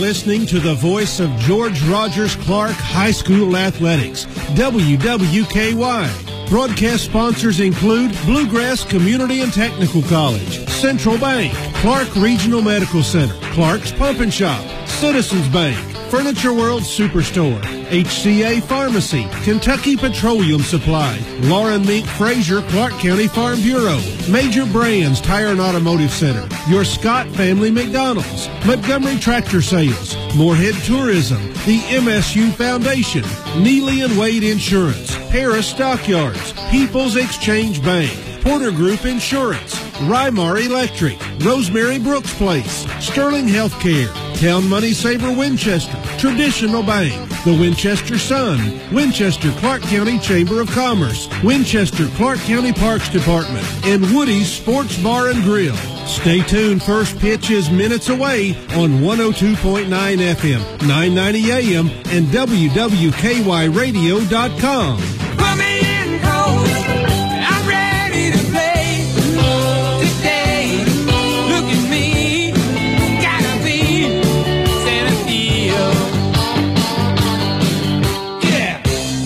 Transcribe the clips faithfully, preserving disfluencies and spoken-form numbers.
listening to the voice of George Rogers Clark High School Athletics, W W K Y. Broadcast sponsors include Bluegrass Community and Technical College, Central Bank, Clark Regional Medical Center, Clark's Pump and Shop, Citizens Bank, Furniture World Superstore, H C A Pharmacy, Kentucky Petroleum Supply, Lauren Meek Frazier Clark County Farm Bureau, Major Brands Tire and Automotive Center, Your Scott Family McDonald's, Montgomery Tractor Sales, Moorhead Tourism, the M S U Foundation, Neely and Wade Insurance, Harris Stockyards, People's Exchange Bank, Porter Group Insurance, Rymar Electric, Rosemary Brooks Place, Sterling Healthcare, Town Money Saver Winchester, Traditional Bank, the Winchester Sun, Winchester Clark County Chamber of Commerce, Winchester Clark County Parks Department, and Woody's Sports Bar and Grill. Stay tuned. First pitch is minutes away on one oh two point nine F M, nine ninety A M, and W W K Y radio dot com. Put me in cold. I'm ready to play today. Look at me. Gotta be Santa Field. Yeah.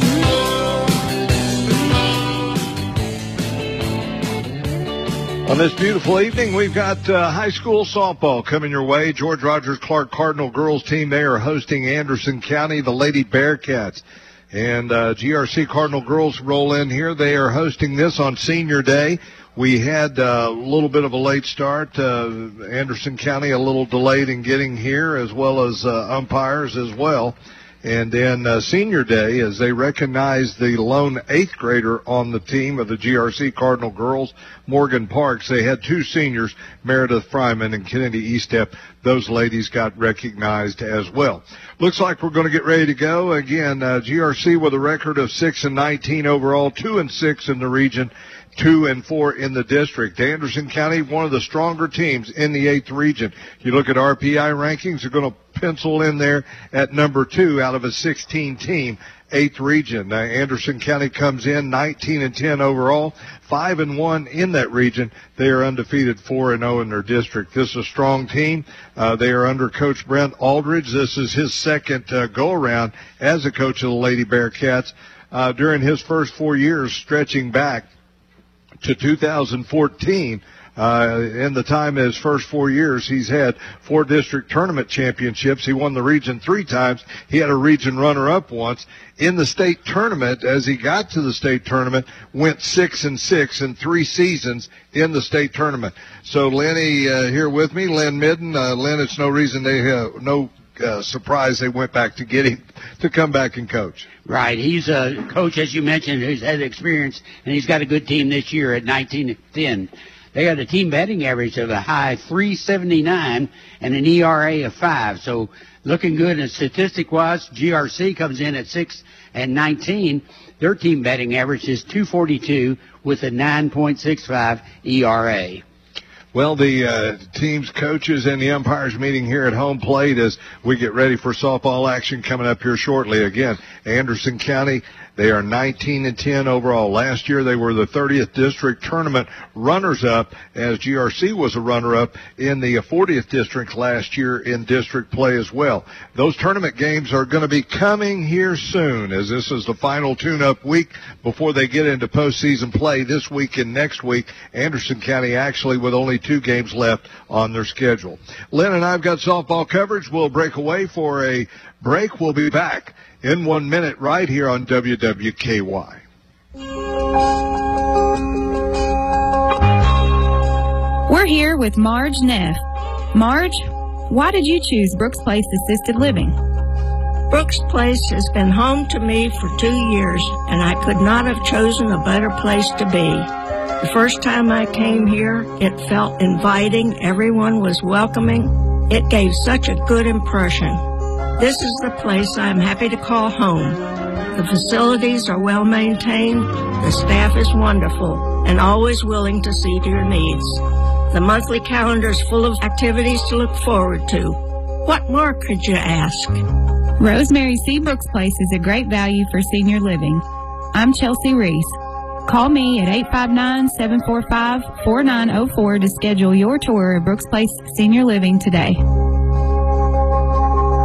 On this beautiful evening, we've got uh, high school softball coming your way. George Rogers Clark Cardinal girls team, they are hosting Anderson County, the Lady Bearcats. And uh, G R C Cardinal girls roll in here. They are hosting this on Senior Day. We had uh, a little bit of a late start. Uh, Anderson County a little delayed in getting here, as well as uh, umpires as well. And then uh, Senior Day, as they recognize the lone eighth grader on the team of the G R C Cardinal girls, Morgan Parks. They had two seniors, Meredith Fryman and Kennedy Estep. Those ladies got recognized as well. Looks like we're going to get ready to go. Again, uh, G R C with a record of six and nineteen overall, two and six in the region, two and four in the district. Anderson County, one of the stronger teams in the eighth region. You look at R P I rankings, they're going to pencil in there at number two out of a sixteen team, eighth region. Uh, Anderson County comes in nineteen and ten overall, five and one in that region. They are undefeated, four and oh in their district. This is a strong team. Uh, they are under Coach Brent Aldridge. This is his second uh, go-around as a coach of the Lady Bearcats. Uh, during his first four years, stretching back to two thousand fourteen, uh, in the time of his first four years, he's had four district tournament championships. He won the region three times. He had a region runner-up once. In the state tournament, as he got to the state tournament, went six and six in three seasons in the state tournament. So Lenny uh, here with me, Len Midden. Uh, Len, it's no reason they have no uh, surprise they went back to get him to come back and coach. Right. He's a coach, as you mentioned, who's had experience, and he's got a good team this year at nineteen and ten. They got a team batting average of a high three seventy-nine and an E R A of five. So looking good. And statistic-wise, G R C comes in at six and nineteen. Their team batting average is two forty-two with a nine point six five E R A. Well, the uh, team's coaches and the umpires meeting here at home plate as we get ready for softball action coming up here shortly. Again, Anderson County, they are nineteen and ten overall. Last year they were the thirtieth district tournament runners-up, as G R C was a runner-up in the fortieth district last year in district play as well. Those tournament games are going to be coming here soon, as this is the final tune-up week before they get into postseason play this week and next week. Anderson County actually with only two games left on their schedule. Len and I've got softball coverage. We'll break away for a break. We'll be back in one minute right here on W W K Y. We're here with Marge Neff. Marge, why did you choose Brooks Place Assisted Living? Brooks Place has been home to me for two years, and I could not have chosen a better place to be. The first time I came here, it felt inviting. Everyone was welcoming. It gave such a good impression. This is the place I'm happy to call home. The facilities are well maintained, the staff is wonderful, and always willing to see to your needs. The monthly calendar is full of activities to look forward to. What more could you ask? Rosemary C. Brooks Place is a great value for senior living. I'm Chelsea Reese. Call me at eight five nine, seven four five, four nine zero four to schedule your tour of Brooks Place Senior Living today.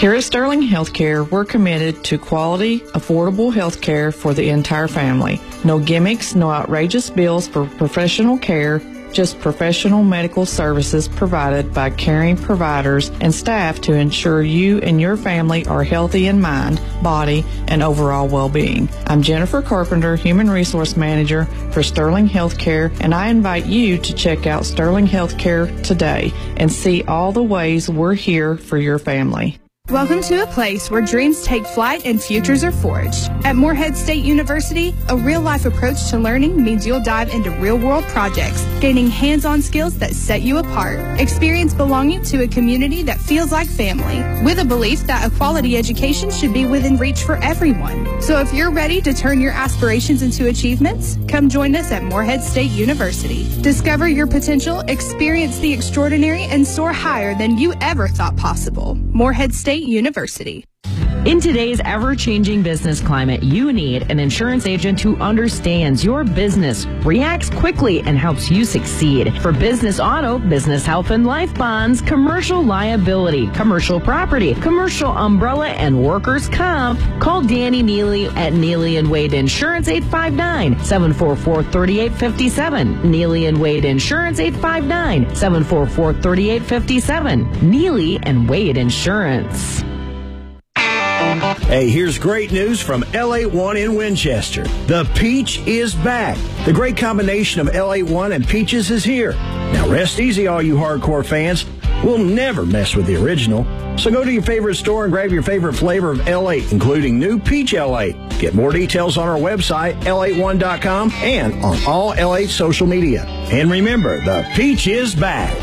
Here at Sterling Healthcare, we're committed to quality, affordable health care for the entire family. No gimmicks, no outrageous bills for professional care, just professional medical services provided by caring providers and staff to ensure you and your family are healthy in mind, body, and overall well-being. I'm Jennifer Carpenter, Human Resource Manager for Sterling Healthcare, and I invite you to check out Sterling Healthcare today and see all the ways we're here for your family. Welcome to a place where dreams take flight and futures are forged. At Morehead State University, a real-life approach to learning means you'll dive into real-world projects, gaining hands-on skills that set you apart. Experience belonging to a community that feels like family, with a belief that a quality education should be within reach for everyone. So if you're ready to turn your aspirations into achievements, come join us at Morehead State University. Discover your potential, experience the extraordinary, and soar higher than you ever thought possible. Morehead State University. In today's ever-changing business climate, you need an insurance agent who understands your business, reacts quickly, and helps you succeed. For business auto, business health and life bonds, commercial liability, commercial property, commercial umbrella, and workers' comp, call Danny Neely at Neely and Wade Insurance, eight five nine, seven four four, three eight five seven. Neely and Wade Insurance, eight five nine, seven four four, three eight five seven. Neely and Wade Insurance. Hey, here's great news from L A one in Winchester. The Peach is back. The great combination of L A one and Peaches is here. Now rest easy, all you hardcore fans. We'll never mess with the original. So go to your favorite store and grab your favorite flavor of L eight, including new Peach L eight. Get more details on our website, L eight one dot com, and on all L eight social media. And remember, the Peach is back.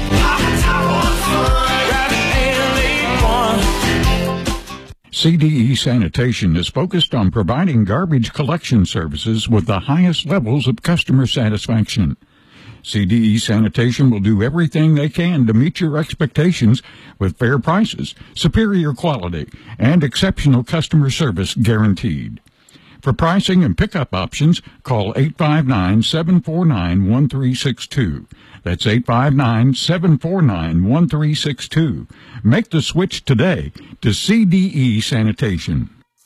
C D E Sanitation is focused on providing garbage collection services with the highest levels of customer satisfaction. C D E Sanitation will do everything they can to meet your expectations with fair prices, superior quality, and exceptional customer service guaranteed. For pricing and pickup options, call eight five nine, seven four nine, one three six two. That's eight five nine, seven four nine, one three six two. Make the switch today to C D E Sanitation.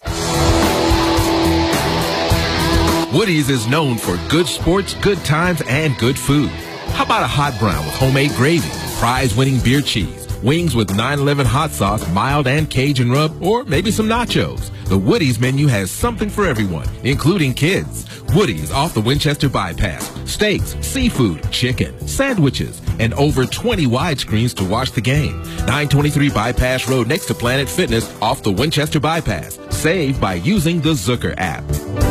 Woody's is known for good sports, good times, and good food. How about a hot brown with homemade gravy, prize-winning beer cheese, wings with nine eleven hot sauce, mild and Cajun rub, or maybe some nachos? The Woody's menu has something for everyone, including kids. Woody's off the Winchester Bypass. Steaks, seafood, chicken, sandwiches, and over twenty widescreens to watch the game. nine twenty-three Bypass Road next to Planet Fitness off the Winchester Bypass. Save by using the Zucker app.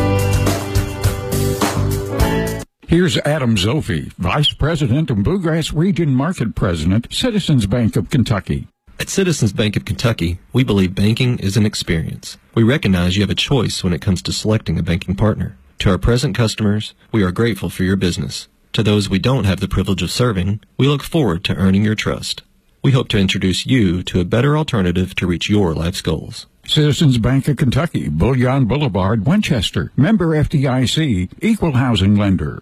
Here's Adam Zolfi, Vice President and Bluegrass Region Market President, Citizens Bank of Kentucky. At Citizens Bank of Kentucky, we believe banking is an experience. We recognize you have a choice when it comes to selecting a banking partner. To our present customers, we are grateful for your business. To those we don't have the privilege of serving, we look forward to earning your trust. We hope to introduce you to a better alternative to reach your life's goals. Citizens Bank of Kentucky, Bullion Boulevard, Winchester. Member F D I C, Equal Housing Lender.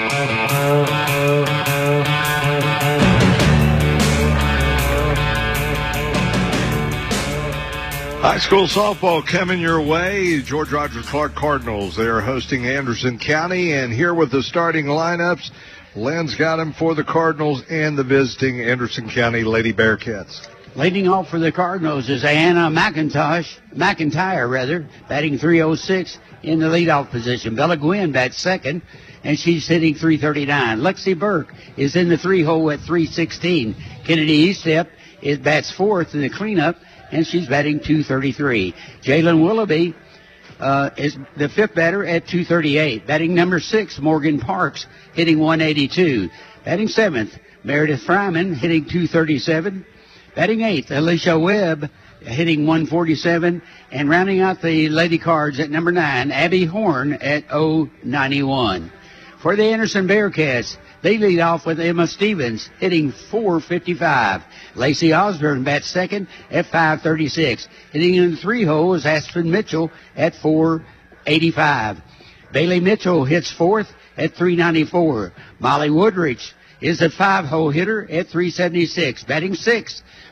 High school softball coming your way. George Rogers Clark Cardinals. They are hosting Anderson County, and here with the starting lineups, Len's got them for the Cardinals and the visiting Anderson County Lady Bearcats. Leading off for the Cardinals is Anna McIntosh, McIntyre rather, batting three oh six in the leadoff position. Bella Gwynn bats second, and she's hitting three thirty-nine. Lexi Burke is in the three hole at three sixteen. Kennedy Eastep is bats fourth in the cleanup, and she's batting two thirty-three. Jalen Willoughby uh, is the fifth batter at two thirty-eight. Batting number six, Morgan Parks, hitting one eighty-two. Batting seventh, Meredith Fryman, hitting two thirty-seven. Batting eighth, Alicia Webb, hitting one forty-seven. And rounding out the Lady Cards at number nine, Abby Horn at oh ninety-one. For the Anderson Bearcats, they lead off with Emma Stevens, hitting four fifty-five. Lacey Osborne bats second at five thirty-six. Hitting in the three hole is Aspen Mitchell at four eighty-five. Bailey Mitchell hits fourth at three ninety-four. Molly Woodridge is a five hole hitter at three seventy-six. Batting sixth,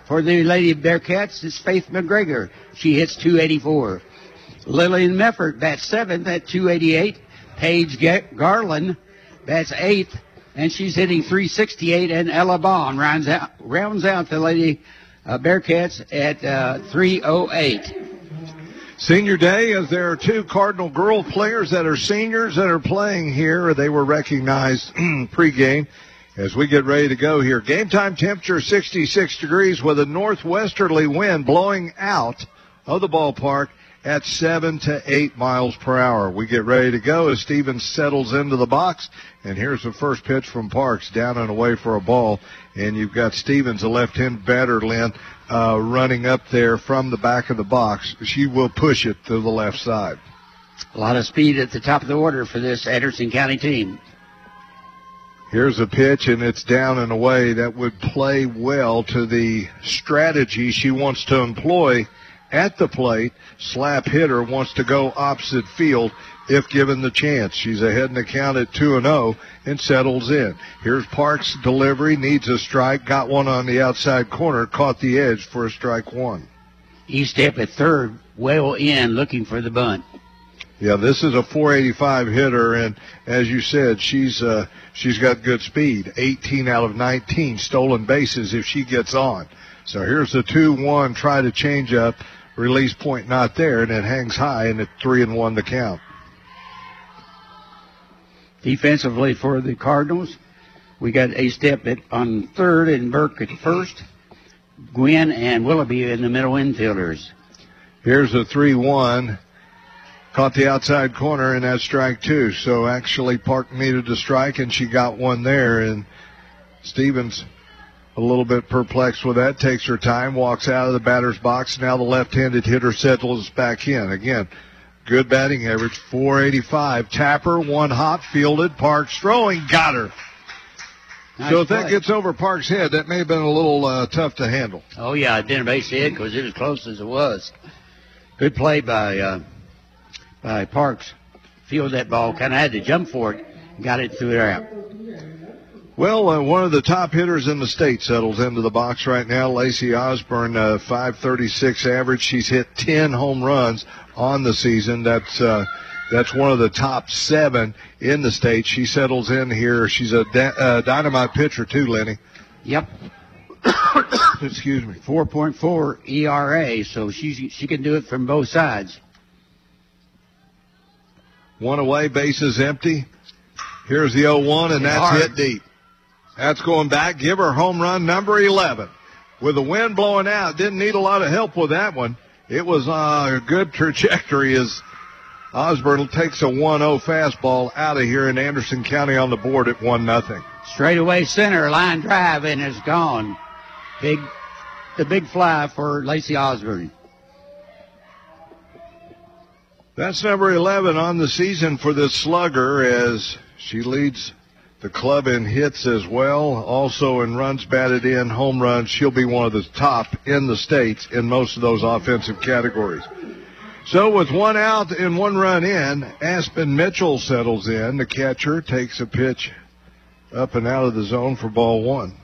For the Lady Bearcats, it's Faith McGregor. She hits two eighty-four. Lillian Meffert bats seventh at two eighty-eight. Paige Garland bats eighth, and she's hitting three sixty-eight. And Ella Bond rounds out, rounds out the Lady uh, Bearcats at uh, three oh eight. Senior Day, as there are two Cardinal girl players that are seniors that are playing here. They were recognized pregame as we get ready to go here. Game time temperature sixty-six degrees with a northwesterly wind blowing out of the ballpark at seven to eight miles per hour. We get ready to go as Stevens settles into the box. And here's the first pitch from Parks, down and away for a ball. And you've got Stevens, a left-hand batter, Lynn, uh, running up there from the back of the box. She will push it to the left side. A lot of speed at the top of the order for this Anderson County team. Here's a pitch, and it's down and away. That would play well to the strategy she wants to employ at the plate. Slap hitter wants to go opposite field if given the chance. She's ahead in the count at two and oh and settles in. Here's Parks' delivery, needs a strike, got one on the outside corner, caught the edge for a strike one. E-step at third, well in, looking for the bunt. Yeah, this is a four eighty-five hitter, and as you said, she's uh, she's got good speed. eighteen out of nineteen stolen bases if she gets on. So here's the two one, try to change up, release point not there, and it hangs high, and it's three and one to count. Defensively for the Cardinals, we got A-step at on third and Burke at first. Gwynn and Willoughby in the middle infielders. Here's a three one. Caught the outside corner, and that's strike two. So actually Park needed a strike, and she got one there. And Stevens a little bit perplexed with that, takes her time, walks out of the batter's box. Now the left-handed hitter settles back in. Again, good batting average, four eighty-five. Tapper, one hop, fielded. Parks throwing, got her. Nice so if play. that gets over Parks' head, that may have been a little uh, tough to handle. Oh, yeah, it didn't base hit because it was close as it was. Good play by uh, by Parks. Fielded that ball, kind of had to jump for it, got it through it out. Well, uh, one of the top hitters in the state settles into the box right now. Lacey Osborne, uh, five thirty-six average. She's hit ten home runs on the season. That's uh, that's one of the top seven in the state. She settles in here. She's a da- uh, dynamite pitcher too, Lenny. Yep. Excuse me. four point four E R A, so she she can do it from both sides. One away, bases empty. Here's the oh one, and that's Hard. hit deep. That's going back. Give her home run number eleven. With the wind blowing out, didn't need a lot of help with that one. It was uh, a good trajectory as Osborne takes a one oh fastball out of here, in Anderson County on the board at one nothing. Straight away center, line drive, and it's gone. Big, the big fly for Lacey Osborne. That's number eleven on the season for this slugger, as she leads the club in hits as well, also in runs batted in, home runs. She'll be one of the top in the states in most of those offensive categories. So with one out and one run in, Aspen Mitchell settles in. The catcher takes a pitch up and out of the zone for ball one.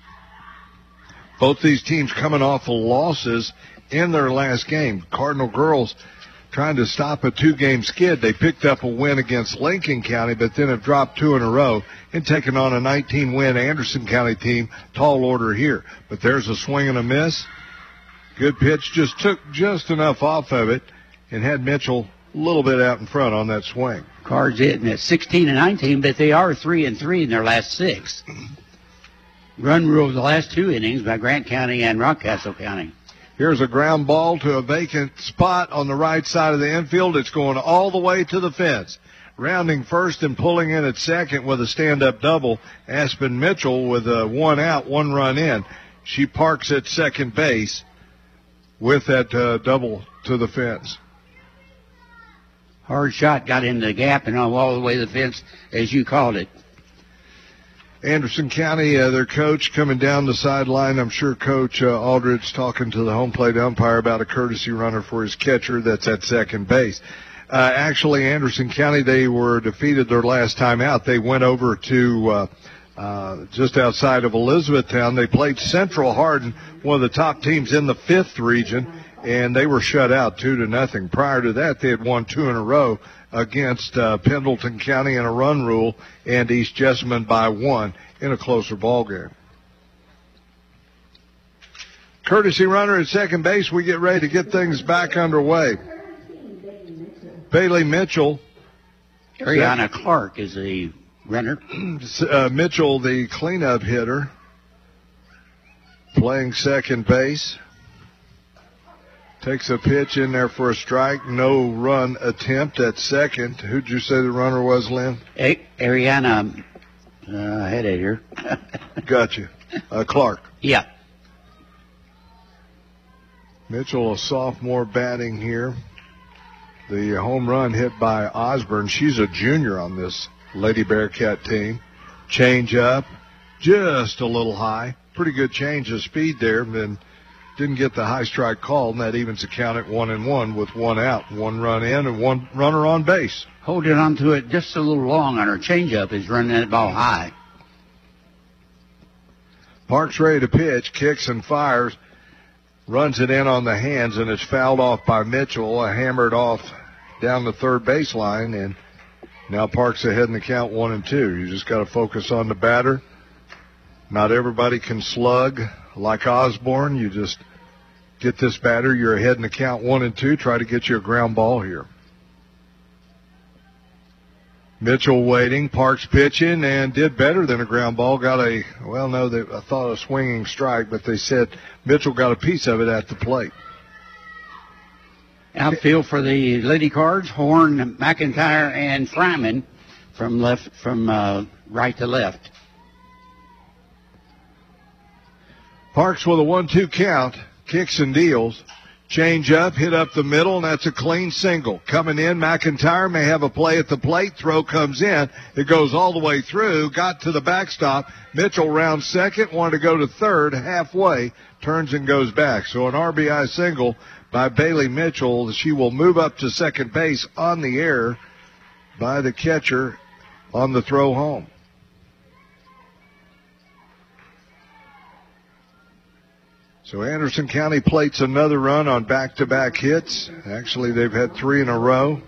Both these teams coming off of losses in their last game. Cardinal girls trying to stop a two-game skid. They picked up a win against Lincoln County, but then have dropped two in a row and taken on a nineteen-win Anderson County team. Tall order here. But there's a swing and a miss. Good pitch. Just took just enough off of it and had Mitchell a little bit out in front on that swing. Cards hitting at sixteen and nineteen, but they are three and three in their last six. Run rule the last two innings by Grant County and Rockcastle County. Here's a ground ball to a vacant spot on the right side of the infield. It's going all the way to the fence. Rounding first and pulling in at second with a stand-up double, Aspen Mitchell with a one out, one run in. She parks at second base with that uh, double to the fence. Hard shot, got in the gap and all the way to the fence, as you called it. Anderson County, uh, their coach coming down the sideline. I'm sure Coach uh, Aldridge talking to the home plate umpire about a courtesy runner for his catcher that's at second base. Uh, actually, Anderson County, they were defeated their last time out. They went over to uh, uh, just outside of Elizabethtown. They played Central Hardin, one of the top teams in the fifth region, and they were shut out two to nothing. Prior to that, they had won two in a row against uh, Pendleton County in a run rule and East Jessamine by one in a closer ball game. Courtesy runner at second base. We get ready to get things back underway. Bailey Mitchell. Ariana Clark is the runner. Uh, Mitchell, the cleanup hitter, playing second base. Takes a pitch in there for a strike. No run attempt at second. Who'd you say the runner was, Lynn? A- Ariana. Uh, I had it here. Gotcha. Uh, Clark. Yeah. Mitchell, a sophomore, batting here. The home run hit by Osborne. She's a junior on this Lady Bearcat team. Change up, just a little high. Pretty good change of speed there. Then didn't get the high strike call, and that evens the count at one and one with one out, one run in, and one runner on base. Holding on to it just a little long on her changeup is running that ball high. Parks ready to pitch, kicks and fires. Runs it in on the hands, and it's fouled off by Mitchell, hammered off down the third baseline, and now Parks ahead in the count one and two. You just got to focus on the batter. Not everybody can slug like Osborne. You just get this batter. You're ahead in the count one and two. Try to get you a ground ball here. Mitchell waiting, Parks pitching, and did better than a ground ball. Got a, well, no, they, I thought a swinging strike, but they said Mitchell got a piece of it at the plate. Outfield for the Lady Cards, Horn, McIntyre, and Fryman from left, from uh, right to left. Parks with a one two count, kicks and deals. Change up, hit up the middle, and that's a clean single. Coming in, McIntyre may have a play at the plate. Throw comes in. It goes all the way through, got to the backstop. Mitchell rounds second, wanted to go to third, halfway, turns and goes back. So an R B I single by Bailey Mitchell. She will move up to second base on the air by the catcher on the throw home. So Anderson County plates another run on back-to-back hits. Actually, they've had three in a row.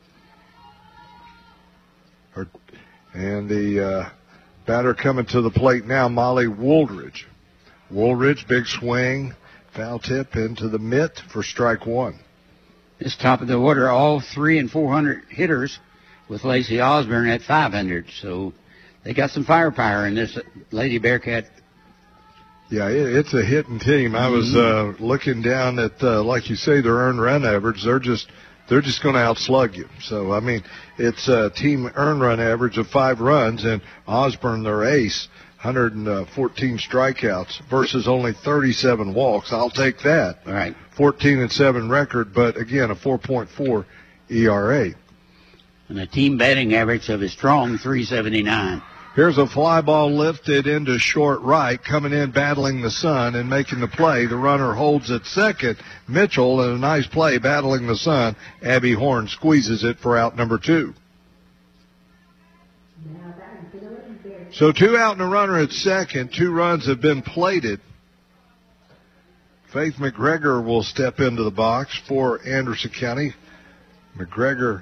And the uh, batter coming to the plate now, Molly Woolridge. Woolridge, big swing, foul tip into the mitt for strike one. This top of the order, all three and four hundred hitters with Lacey Osborne at five hundred. So they got some firepower in this Lady Bearcat. Yeah, it's a hitting team. I was uh, looking down at, uh, like you say, their earned run average. They're just they're just going to outslug you. So, I mean, it's a team earned run average of five runs, and Osborne, their ace, one hundred fourteen strikeouts versus only thirty-seven walks. I'll take that. All right. fourteen and seven record, but, again, a four point four E R A. And a team batting average of a strong three seventy-nine. Here's a fly ball lifted into short right, coming in, battling the sun and making the play. The runner holds at second. Mitchell, in a nice play, battling the sun. Abby Horn squeezes it for out number two. So two out and a runner at second. Two runs have been plated. Faith McGregor will step into the box for Anderson County. McGregor,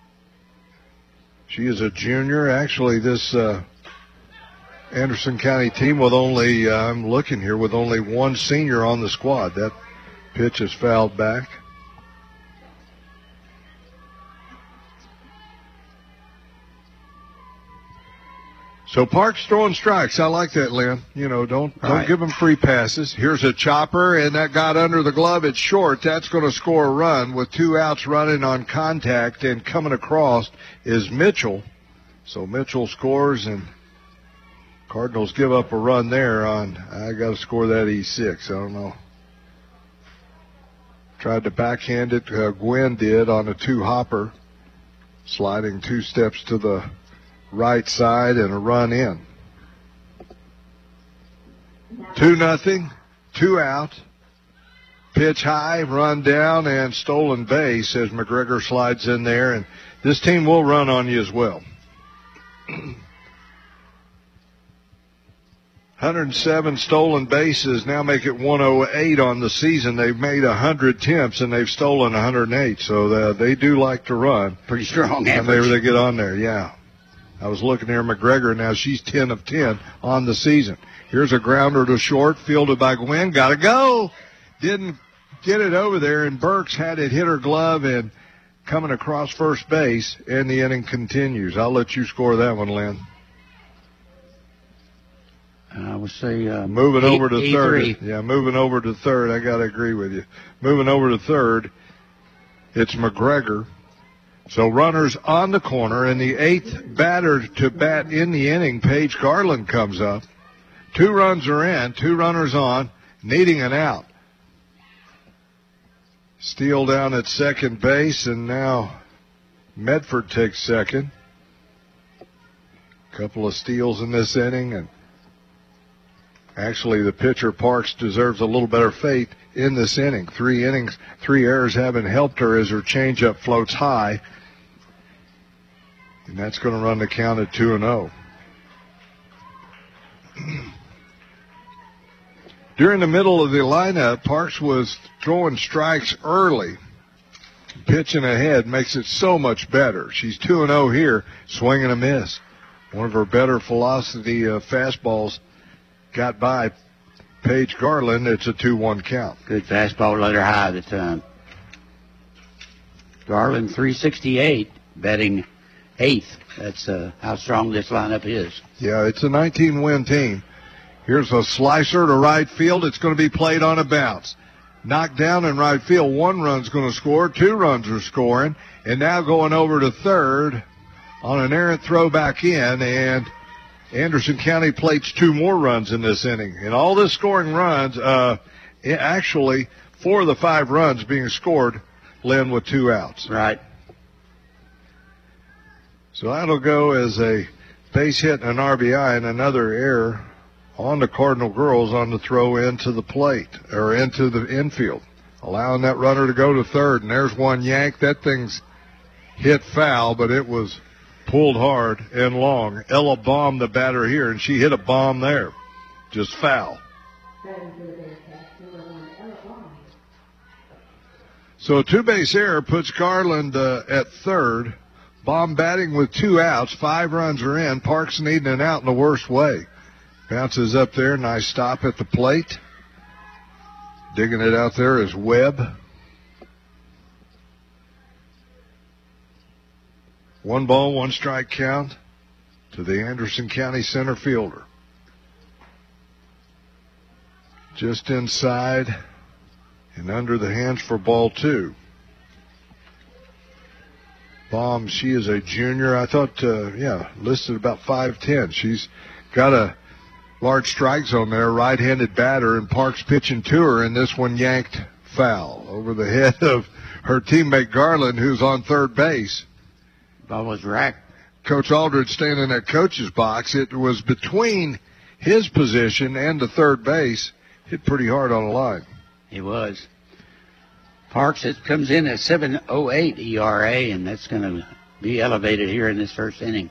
she is a junior. Actually, this uh, Anderson County team with only, uh, I'm looking here, with only one senior on the squad. That pitch is fouled back. So Parks throwing strikes. I like that, Lynn. You know, don't don't right. give them free passes. Here's a chopper, and that got under the glove. It's short. That's going to score a run with two outs running on contact, and coming across is Mitchell. So Mitchell scores, and Cardinals give up a run there on, I got to score that E six. I don't know. Tried to backhand it. Uh, Gwen did on a two-hopper, sliding two steps to the right side and a run in. Two nothing, two out. Pitch high, run down, and stolen base as McGregor slides in there. And this team will run on you as well. hundred seven stolen bases now make it one oh eight on the season. They've made one hundred attempts, and they've stolen one hundred eight, so the, they do like to run. Pretty strong and average. they, they get on there, yeah. I was looking there, McGregor, now she's ten of ten on the season. Here's a grounder to short, fielded by Gwen. Got to go. Didn't get it over there, and Burks had it hit her glove and coming across first base, and the inning continues. I'll let you score that one, Lynn. I would say uh, moving eight, over to eight, third. three. Yeah, moving over to third. I got to agree with you. Moving over to third, it's McGregor. So runners on the corner, and the eighth batter to bat in the inning, Paige Garland, comes up. Two runs are in, two runners on, needing an out. Steele down at second base, and now Medford takes second. A couple of steals in this inning, and actually the pitcher, Parks, deserves a little better fate in this inning. Three innings, three errors haven't helped her as her changeup floats high. And that's going to run the count at two and oh. During the middle of the lineup, Parks was throwing strikes early. Pitching ahead makes it so much better. She's two and oh here, swing and a miss. One of her better velocity uh, fastballs got by Paige Garland. It's a two one count. Good fastball, let her high at the time. Garland, three sixty-eight, batting eighth. That's uh, how strong this lineup is. Yeah, it's a nineteen-win team. Here's a slicer to right field. It's going to be played on a bounce. Knocked down in right field. One run's going to score. Two runs are scoring. And now going over to third on an errant throw back in. And Anderson County plates two more runs in this inning. And all this scoring runs, uh, actually, four of the five runs being scored, Lynn, with two outs. Right. So that'll go as a base hit and an R B I and another error on the Cardinal girls on the throw into the plate, or into the infield, allowing that runner to go to third. And there's one yank. That thing's hit foul, but it was pulled hard and long. Ella Baum, the batter here, and she hit a bomb there. Just foul. So a two-base error puts Garland uh, at third. Baum batting with two outs. Five runs are in. Parks needing an out in the worst way. Bounces up there. Nice stop at the plate. Digging it out there is Webb. One ball, one strike count to the Anderson County center fielder. Just inside and under the hands for ball two. Baum, she is a junior. I thought, uh, yeah, listed about five ten. She's got a large strike zone there, right-handed batter, and Parks pitching to her, and this one yanked foul over the head of her teammate Garland, who's on third base. Ball was racked. Coach Aldridge standing in that coach's box. It was between his position and the third base. Hit pretty hard on the line. It was. Parks, it comes in at seven oh eight E R A, and that's going to be elevated here in this first inning.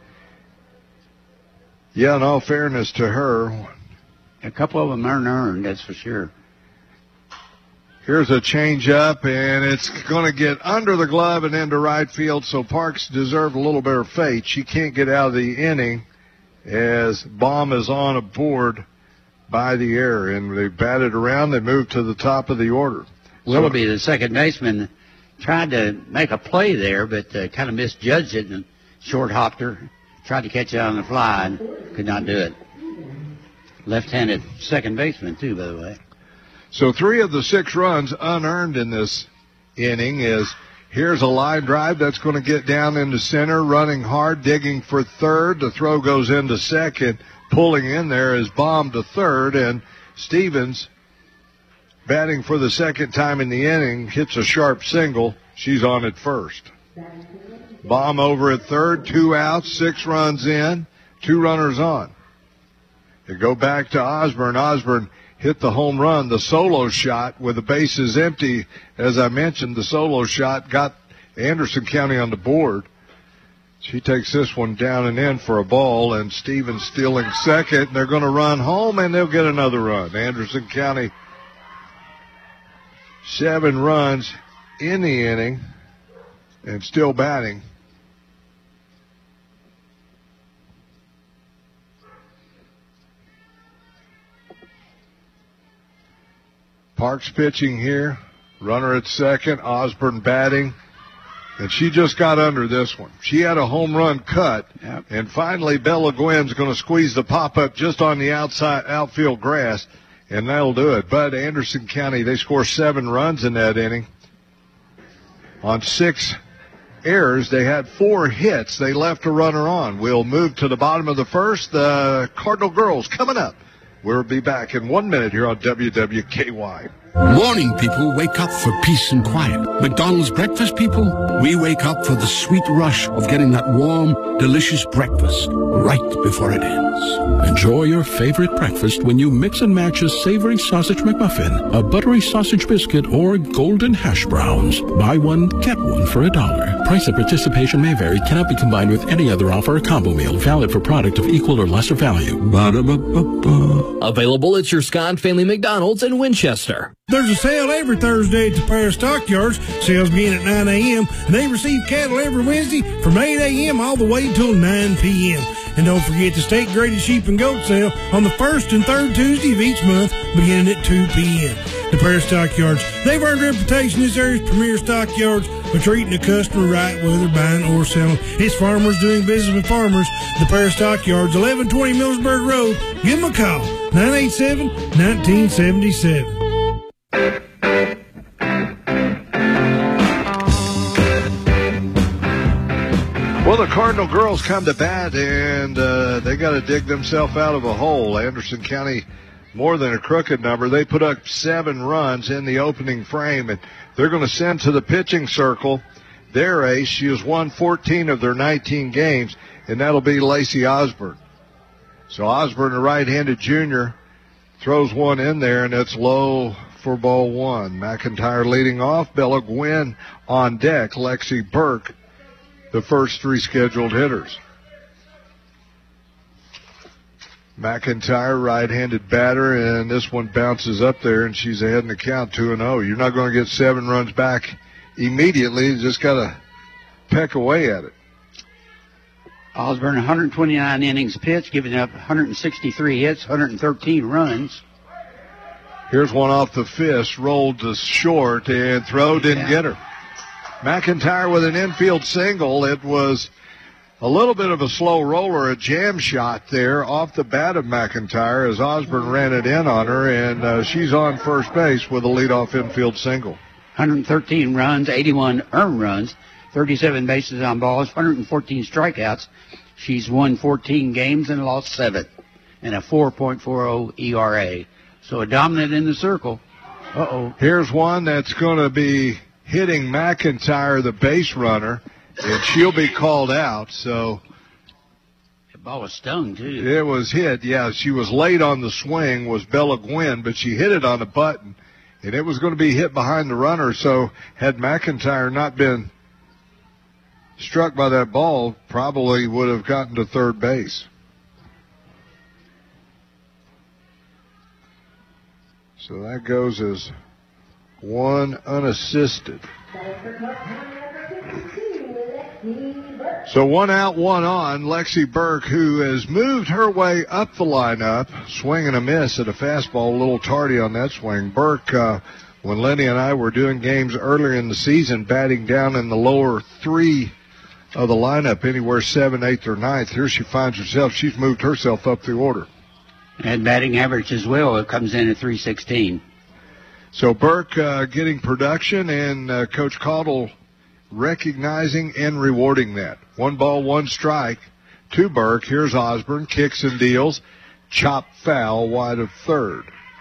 Yeah, in all fairness to her, a couple of them aren't earned, that's for sure. Here's a change-up, and it's going to get under the glove and into right field, so Parks deserved a little better fate. She can't get out of the inning as Baum is on a board by the error, and they batted around. They moved to the top of the order. Willoughby, the second baseman, tried to make a play there, but uh, kind of misjudged it and short hopped her. Tried to catch it on the fly and could not do it. Left-handed second baseman, too, by the way. So three of the six runs unearned in this inning is here's a line drive that's going to get down into center, running hard, digging for third. The throw goes into second. Pulling in there is Baum to third, and Stevens, batting for the second time in the inning, hits a sharp single. She's on at first. Baum over at third, two outs, six runs in, two runners on. They go back to Osborne. Osborne hit the home run, the solo shot with the bases empty. As I mentioned, the solo shot got Anderson County on the board. She takes this one down and in for a ball, and Stevens stealing second. They're going to run home, and they'll get another run. Anderson County, seven runs in the inning, and still batting. Parks pitching here. Runner at second. Osborne batting. And she just got under this one. She had a home run cut. Yep. And finally, Bella Gwynn's going to squeeze the pop-up just on the outside outfield grass, and that'll do it. But Anderson County, they score seven runs in that inning. On six errors, they had four hits. They left a runner on. We'll move to the bottom of the first. The Cardinal girls coming up. We'll be back in one minute here on W W K Y. Morning people wake up for peace and quiet. McDonald's breakfast people, we wake up for the sweet rush of getting that warm, delicious breakfast right before it ends. Enjoy your favorite breakfast when you mix and match a savory sausage McMuffin, a buttery sausage biscuit, or golden hash browns. Buy one, get one for a dollar. Price and participation may vary, cannot be combined with any other offer or combo meal. Valid for product of equal or lesser value. Ba-da-ba-ba-ba. Available at your Scott Family McDonald's in Winchester. There's a sale every Thursday at the Paris Stockyards. Sales begin at nine a.m. They receive cattle every Wednesday from eight a.m. all the way till nine p.m. And don't forget the state-graded sheep and goat sale on the first and third Tuesday of each month beginning at two p.m. The Paris Stockyards, they've earned a reputation as this area's premier stockyards for treating the customer right, whether buying or selling. It's farmers doing business with farmers. The Paris Stockyards, eleven twenty Millsburg Road. Give them a call, nine eight seven, one nine seven seven. Well, the Cardinal girls come to bat, and uh, they got to dig themselves out of a hole. Anderson County, more than a crooked number. They put up seven runs in the opening frame, and they're going to send to the pitching circle their ace. She has won fourteen of their nineteen games, and that'll be Lacey Osborne. So Osborne, a right-handed junior, throws one in there, and it's low for ball one. McIntyre leading off. Bella Gwynn on deck. Lexi Burke, the first three scheduled hitters. McIntyre, right-handed batter, and this one bounces up there, and she's ahead in the count, two and oh. You're not going to get seven runs back immediately. You just got to peck away at it. Osborne, one hundred twenty-nine innings pitched, giving up one hundred sixty-three hits, one hundred thirteen runs. Here's one off the fist, rolled to short, and throw didn't yeah. get her. McIntyre with an infield single. It was a little bit of a slow roller, a jam shot there off the bat of McIntyre as Osborne ran it in on her, and uh, she's on first base with a leadoff infield single. one hundred thirteen runs, eighty-one earned runs, thirty-seven bases on balls, one hundred fourteen strikeouts. She's won fourteen games and lost seven, and a four point four oh E R A. So a dominant in the circle. Uh-oh. Here's one that's going to be hitting McIntyre, the base runner, and she'll be called out. So the ball was stung, too. It was hit, yeah. She was late on the swing, was Bella Gwynn, but she hit it on the button, and it was going to be hit behind the runner. So had McIntyre not been struck by that ball, probably would have gotten to third base. So that goes as one unassisted. So one out, one on. Lexi Burke, who has moved her way up the lineup, swing and a miss at a fastball, a little tardy on that swing. Burke, uh, when Lenny and I were doing games earlier in the season, batting down in the lower three of the lineup, anywhere seventh, eighth, or ninth. Here she finds herself. She's moved herself up the order. And batting average as well. It comes in at three sixteen. So Burke uh, getting production, and uh, Coach Caudle recognizing and rewarding that. One ball, one strike to Burke. Here's Osborne, kicks and deals. Chop foul wide of third.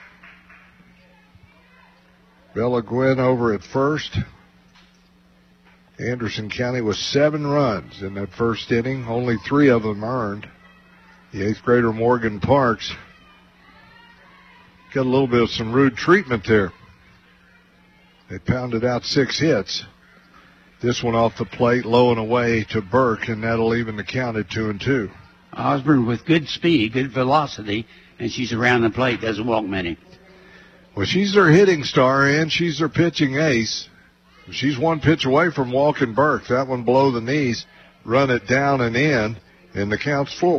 Bella Gwynn over at first. Anderson County with seven runs in that first inning, only three of them earned. The eighth grader Morgan Parks got a little bit of some rude treatment there. They pounded out six hits. this one off the plate, low and away to Burke, and that'll even the count at two and two. Osborne with good speed, good velocity, and she's around the plate, doesn't walk many. Well, she's their hitting star, and she's their pitching ace. She's one pitch away from walking Burke. That one below the knees, run it down and in, and the count's full.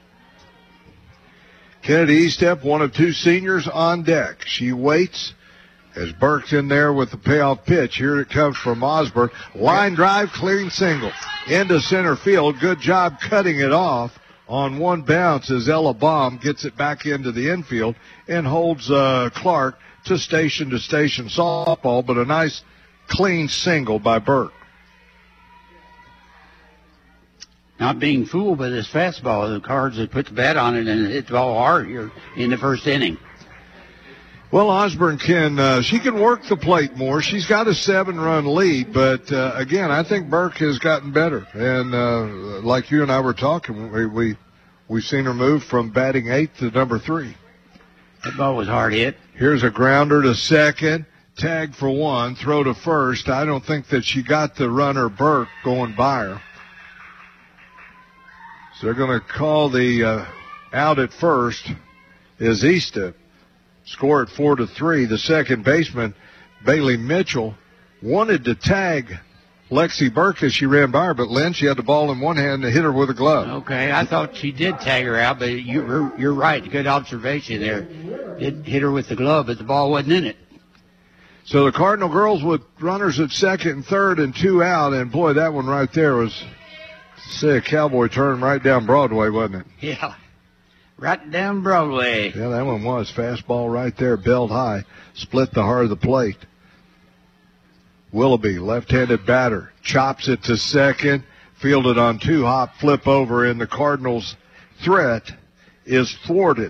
Kennedy Estep, one of two seniors on deck. She waits as Burke's in there with the payoff pitch. Here it comes from Osborne. Line drive, clearing single. Into center field. Good job cutting it off on one bounce as Ella Baum gets it back into the infield and holds uh, Clark to station to station softball, but a nice clean single by Burke. Not being fooled by this fastball. The Cards have put the bat on it and hit the ball hard here in the first inning. Well, Osborne can, uh, she can work the plate more. She's got a seven-run lead, but, uh, again, I think Burke has gotten better. And, uh, like you and I were talking, we, we, we've seen her move from batting eighth to number three. That ball was hard hit. Here's a grounder to second, tag for one, throw to first. I don't think that she got the runner Burke going by her. So they're going to call the, uh, out at first is Estep. Score at four to three. The second baseman, Bailey Mitchell, wanted to tag Lexi Burke as she ran by her, but Lynn, she had the ball in one hand to hit her with a glove. Okay, I thought she did tag her out, but you're, you're right. Good observation there. It hit her with the glove, but the ball wasn't in it. So the Cardinal girls with runners at second and third and two out, and boy, that one right there was, say, a cowboy turn right down Broadway, wasn't it? Yeah. Right down Broadway. Yeah, that one was. Fastball right there, belt high. Split the heart of the plate. Willoughby, left-handed batter, chops it to second. Fielded on two hop, flip over, and the Cardinals' threat is thwarted.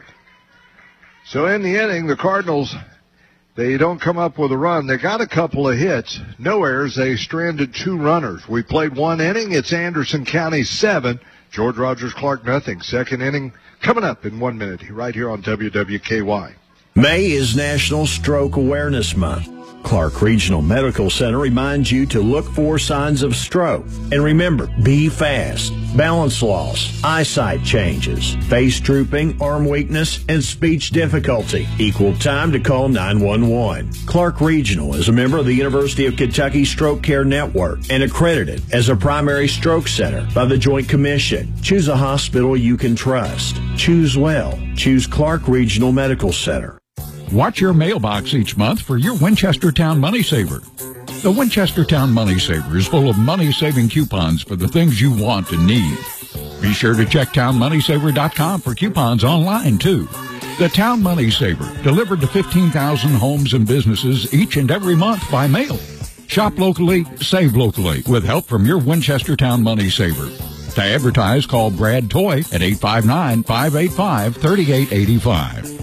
So in the inning, the Cardinals, they don't come up with a run. They got a couple of hits. No errors. They stranded two runners. We played one inning. It's Anderson County seven. George Rogers Clark nothing. Second inning coming up in one minute right here on W W K Y. May is National Stroke Awareness Month. Clark Regional Medical Center reminds you to look for signs of stroke. And remember, be fast. Balance loss, eyesight changes, face drooping, arm weakness, and speech difficulty. Equal time to call nine one one. Clark Regional is a member of the University of Kentucky Stroke Care Network and accredited as a primary stroke center by the Joint Commission. Choose a hospital you can trust. Choose well. Choose Clark Regional Medical Center. Watch your mailbox each month for your Winchestertown Money Saver. The Winchestertown Money Saver is full of money-saving coupons for the things you want and need. Be sure to check town money saver dot com for coupons online, too. The Town Money Saver, delivered to fifteen thousand homes and businesses each and every month by mail. Shop locally, save locally, with help from your Winchestertown Money Saver. To advertise, call Brad Toy at eight five nine, five eight five, three eight eight five.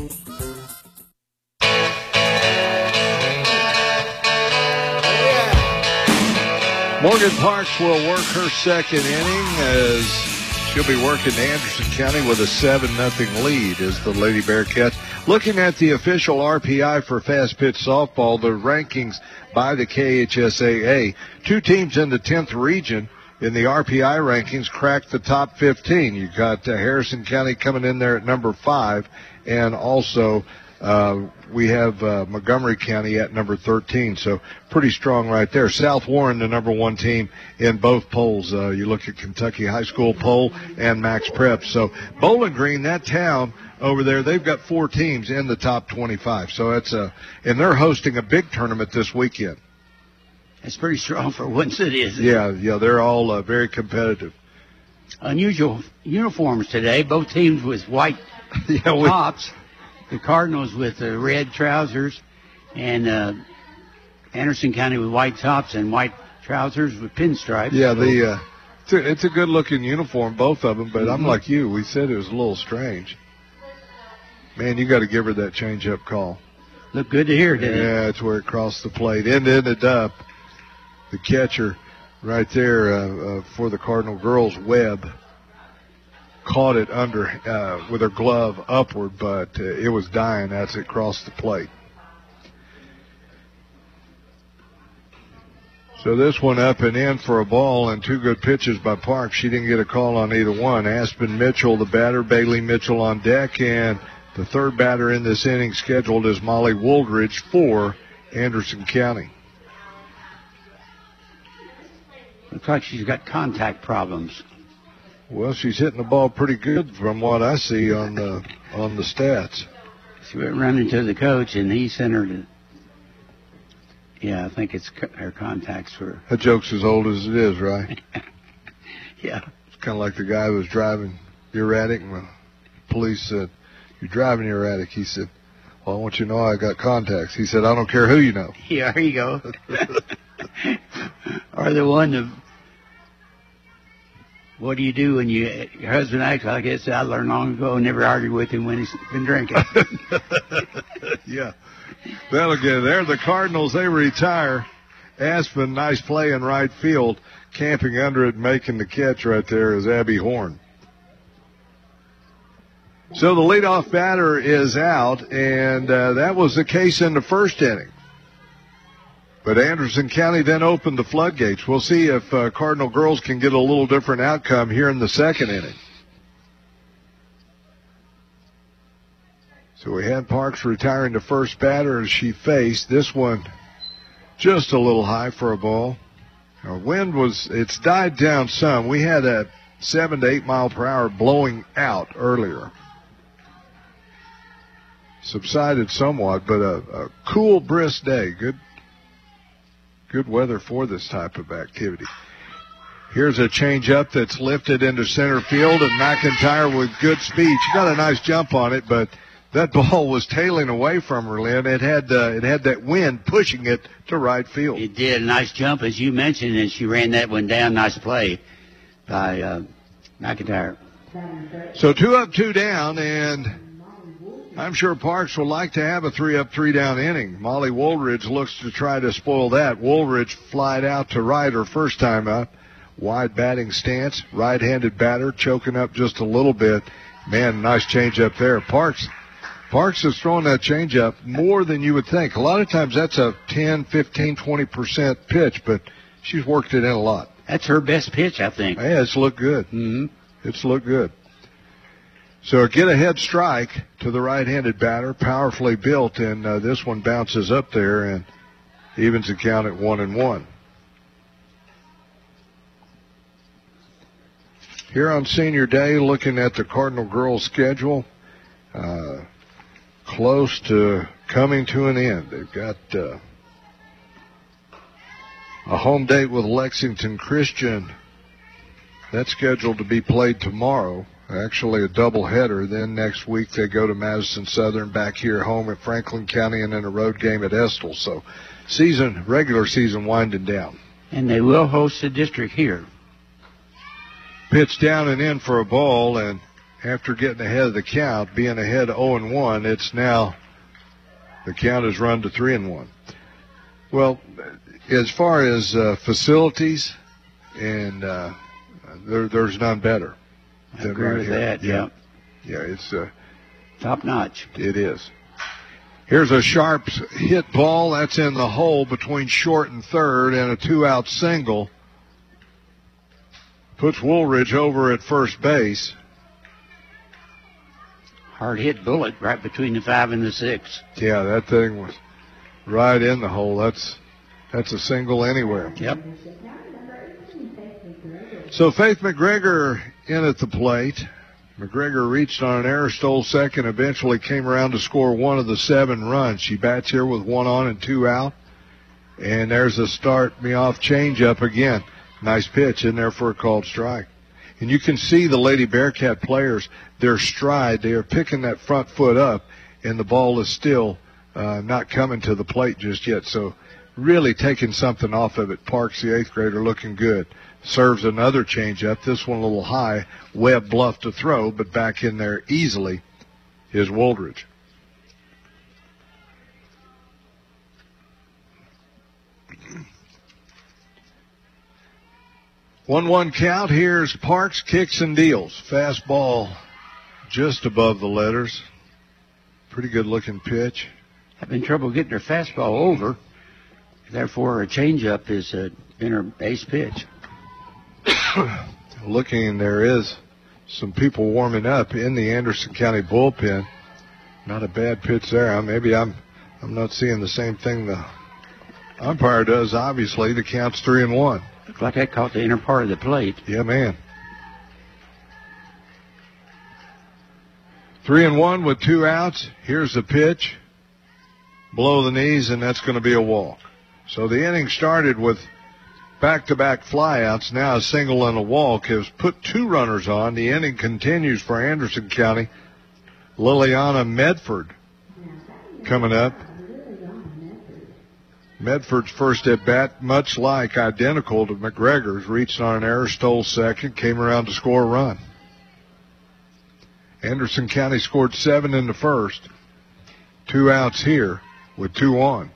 Morgan Parks will work her second inning as she'll be working Anderson County with a seven nothing lead as the Lady Bearcats. Looking at the official R P I for fast pitch softball, the rankings by the K H S A A, two teams in the tenth region in the R P I rankings cracked the top fifteen. You've got uh, Harrison County coming in there at number five, and also Uh, we have uh, Montgomery County at number thirteen, so pretty strong right there. South Warren, the number one team in both polls. Uh, you look at Kentucky High School poll and Max Prep. So Bowling Green, that town over there, they've got four teams in the top twenty-five. So it's a, and they're hosting a big tournament this weekend. It's pretty strong for one city, isn't it? Yeah, yeah, they're all uh, very competitive. Unusual uniforms today. Both teams with white yeah, we, tops. The Cardinals with uh, red trousers, and uh, Anderson County with white tops and white trousers with pinstripes. Yeah, the uh, it's, a, it's a good-looking uniform, both of them. But mm-hmm. I'm like you. We said it was a little strange. Man, you got to give her that change-up call. Looked good to hear, didn't it? Yeah, that's where it crossed the plate and ended up. The catcher right there uh, uh, for the Cardinal girls, Webb, caught it under uh, with her glove upward, but uh, it was dying as it crossed the plate. So this one up and in for a ball, and two good pitches by Parks. She didn't get a call on either one. Aspen Mitchell, the batter, Bailey Mitchell on deck, and the third batter in this inning scheduled is Molly Wooldridge for Anderson County. Looks like she's got contact problems. Well, she's hitting the ball pretty good from what I see on the on the stats. She went running to the coach, and he sent her to. Yeah, I think it's co- her contacts were. That joke's as old as it is, right? Yeah. It's kind of like the guy who was driving erratic, and the police said, "You're driving erratic." He said, "Well, I want you to know I got contacts." He said, "I don't care who you know." Yeah, there you go. Or the one of, what do you do when you your husband acts like this? I learned long ago, never argue with him when he's been drinking. Yeah. That'll get there. The Cardinals, they retire. Aspen, nice play in right field. Camping under it, making the catch right there is Abby Horn. So the leadoff batter is out, and uh, that was the case in the first inning. But Anderson County then opened the floodgates. We'll see if uh, Cardinal girls can get a little different outcome here in the second inning. So we had Parks retiring the first batter as she faced. This one just a little high for a ball. Our wind was, it's died down some. We had a seven to eight mile per hour blowing out earlier. Subsided somewhat, but a, a cool, brisk day. Good, good weather for this type of activity. Here's a changeup that's lifted into center field, and McIntyre with good speed. She got a nice jump on it, but that ball was tailing away from her, Lynn. It had uh, it had that wind pushing it to right field. It did. A nice jump, as you mentioned, and she ran that one down. Nice play by uh, McIntyre. So two up, two down, and I'm sure Parks would like to have a three up, three down inning. Molly Woolridge looks to try to spoil that. Woolridge flied out to right her first time up. Wide batting stance, right-handed batter, choking up just a little bit. Man, nice change up there. Parks Parks has thrown that changeup more than you would think. A lot of times that's a ten, fifteen, twenty percent pitch, but she's worked it in a lot. That's her best pitch, I think. Yeah, it's looked good. Mm-hmm. It's looked good. So a get-ahead strike to the right-handed batter, powerfully built, and uh, this one bounces up there and evens the count at one and one. Here on Senior Day, looking at the Cardinal girls' schedule, uh, close to coming to an end. They've got uh, a home date with Lexington Christian. That's scheduled to be played tomorrow. Actually, a doubleheader. Then next week they go to Madison Southern, back here home at Franklin County, and then a road game at Estill. So, season, regular season winding down. And they will host the district here. Pitch down and in for a ball, and after getting ahead of the count, being ahead oh and one, it's now the count has run to three and one. Well, as far as uh, facilities, and uh, there, there's none better. I agree right with here. that, yeah. Yeah, it's uh, top notch. It is. Here's a sharp hit ball. That's in the hole between short and third, and a two-out single. Puts Woolridge over at first base. Hard hit bullet right between the five and the six. Yeah, that thing was right in the hole. That's that's a single anywhere. Yep. So Faith McGregor in at the plate. McGregor reached on an error, stole second, eventually came around to score one of the seven runs. She bats here with one on and two out. And there's a start me off changeup again. Nice pitch in there for a called strike. And you can see the Lady Bearcat players, their stride, they are picking that front foot up, and the ball is still uh, not coming to the plate just yet. So really taking something off of it. Parks, the eighth grader, looking good. Serves another changeup. This one a little high. Webb bluffed to throw, but back in there easily is Woldridge. one one count. Here's Parks, kicks and deals. Fastball just above the letters. Pretty good looking pitch. Having trouble getting her fastball over. Therefore, a changeup is uh, been her ace pitch. Looking, there is some people warming up in the Anderson County bullpen. Not a bad pitch there. Maybe I'm I'm not seeing the same thing the umpire does. Obviously, the count's three and one. Looks like that caught the inner part of the plate. Yeah, man. Three and one with two outs. Here's the pitch. Below the knees, and that's going to be a walk. So the inning started with back-to-back flyouts. Now a single and a walk has put two runners on. The inning continues for Anderson County. Liliana Medford coming up. Medford's first at bat, much like identical to McGregor's, reached on an error, stole second, came around to score a run. Anderson County scored seven in the first. Two outs here with two on.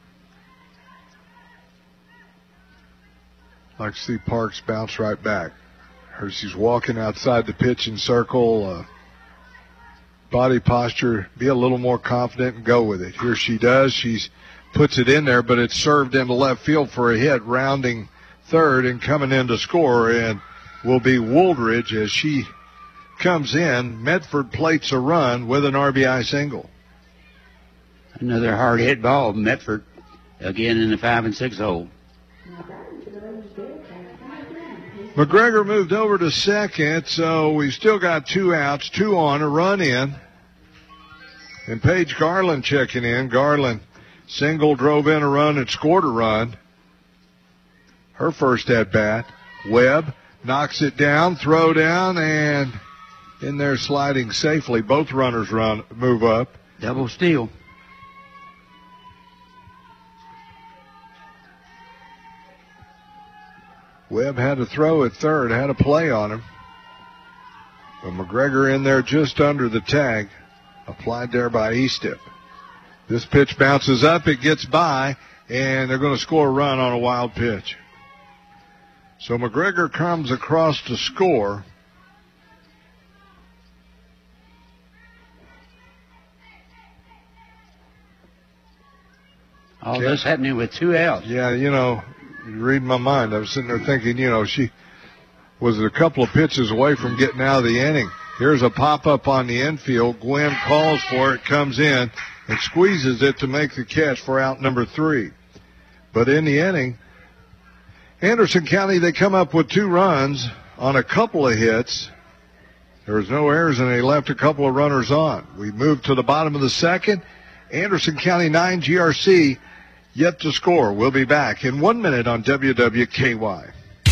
Like to see Parks bounce right back. Her, she's walking outside the pitching circle. Uh, body posture, be a little more confident and go with it. Here she does. She's puts it in there, but it's served into left field for a hit, rounding third and coming in to score, and will be Wooldridge as she comes in. Medford plates a run with an R B I single. Another hard hit ball, Medford, again in the five and six hole. McGregor moved over to second, so we've still got two outs, two on, a run in. And Paige Garland checking in. Garland single, drove in a run, and scored a run. Her first at bat. Webb knocks it down, throw down, and in there sliding safely. Both runners run, move up. Double steal. Webb had to throw at third, had a play on him. But McGregor in there just under the tag. Applied there by Eastip. This pitch bounces up, it gets by, and they're going to score a run on a wild pitch. So McGregor comes across to score. All this happening with two outs. Yeah, you know, you read my mind. I was sitting there thinking, you know, she was a couple of pitches away from getting out of the inning. Here's a pop-up on the infield. Gwen calls for it, comes in, and squeezes it to make the catch for out number three. But in the inning, Anderson County, they come up with two runs on a couple of hits. There was no errors, and they left a couple of runners on. We move to the bottom of the second. Anderson County nine, G R C yet to score. We'll be back in one minute on W W K Y.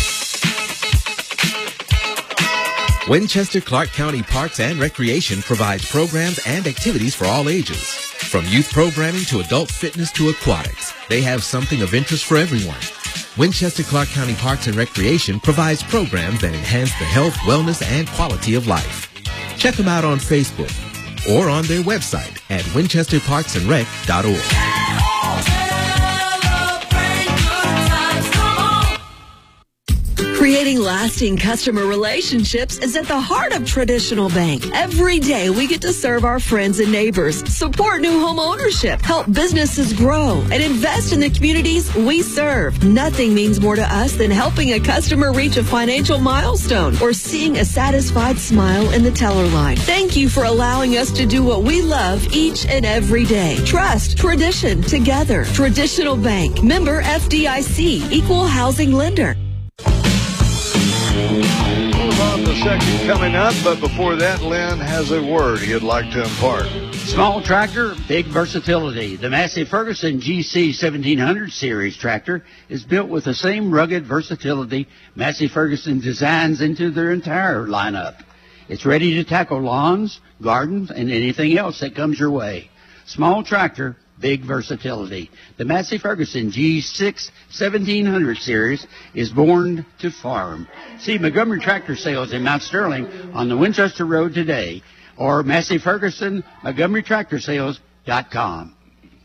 Winchester Clark County Parks and Recreation provides programs and activities for all ages. From youth programming to adult fitness to aquatics, they have something of interest for everyone. Winchester Clark County Parks and Recreation provides programs that enhance the health, wellness, and quality of life. Check them out on Facebook or on their website at winchester parks and rec dot org. Creating lasting customer relationships is at the heart of Traditional Bank. Every day we get to serve our friends and neighbors, support new home ownership, help businesses grow, and invest in the communities we serve. Nothing means more to us than helping a customer reach a financial milestone or seeing a satisfied smile in the teller line. Thank you for allowing us to do what we love each and every day. Trust, tradition, together. Traditional Bank, member F D I C, equal housing lender. Move on the second coming up, but before that, Lynn has a word he'd like to impart. Small tractor, big versatility. The Massey Ferguson G C seventeen hundred series tractor is built with the same rugged versatility Massey Ferguson designs into their entire lineup. It's ready to tackle lawns, gardens, and anything else that comes your way. Small tractor, big versatility. The Massey Ferguson G six seventeen hundred series is born to farm. See Montgomery Tractor Sales in Mount Sterling on the Winchester Road today, or Massey Ferguson Montgomery Tractor Sales dot com.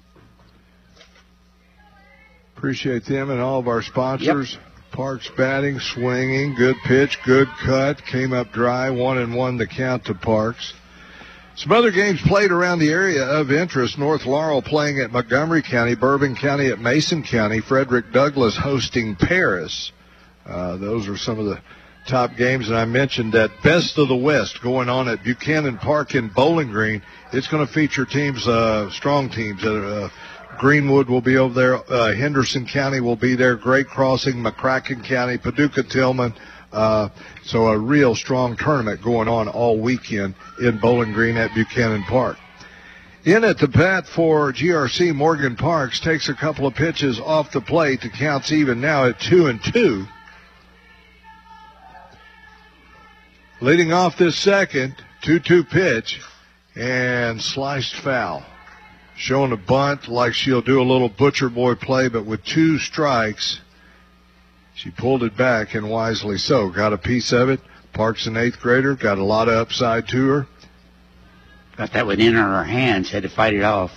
Appreciate them and all of our sponsors. Yep. Parks batting, swinging, good pitch, good cut, came up dry, one and one the count to Parks. Some other games played around the area of interest. North Laurel playing at Montgomery County, Bourbon County at Mason County, Frederick Douglass hosting Paris. Uh, those are some of the top games. And I mentioned that Best of the West going on at Buchanan Park in Bowling Green. It's going to feature teams, uh, strong teams. Uh, Greenwood will be over there. Uh, Henderson County will be there. Great Crossing, McCracken County, Paducah Tillman. Uh, so a real strong tournament going on all weekend in Bowling Green at Buchanan Park. In at the bat for G R C, Morgan Parks takes a couple of pitches off the plate. The count's even now at two and two. Leading off this second, two two pitch, and sliced foul. Showing a bunt like she'll do a little butcher boy play, but with two strikes, she pulled it back, and wisely so. Got a piece of it. Parks, an eighth grader, got a lot of upside to her. Got that one in her hands, had to fight it off.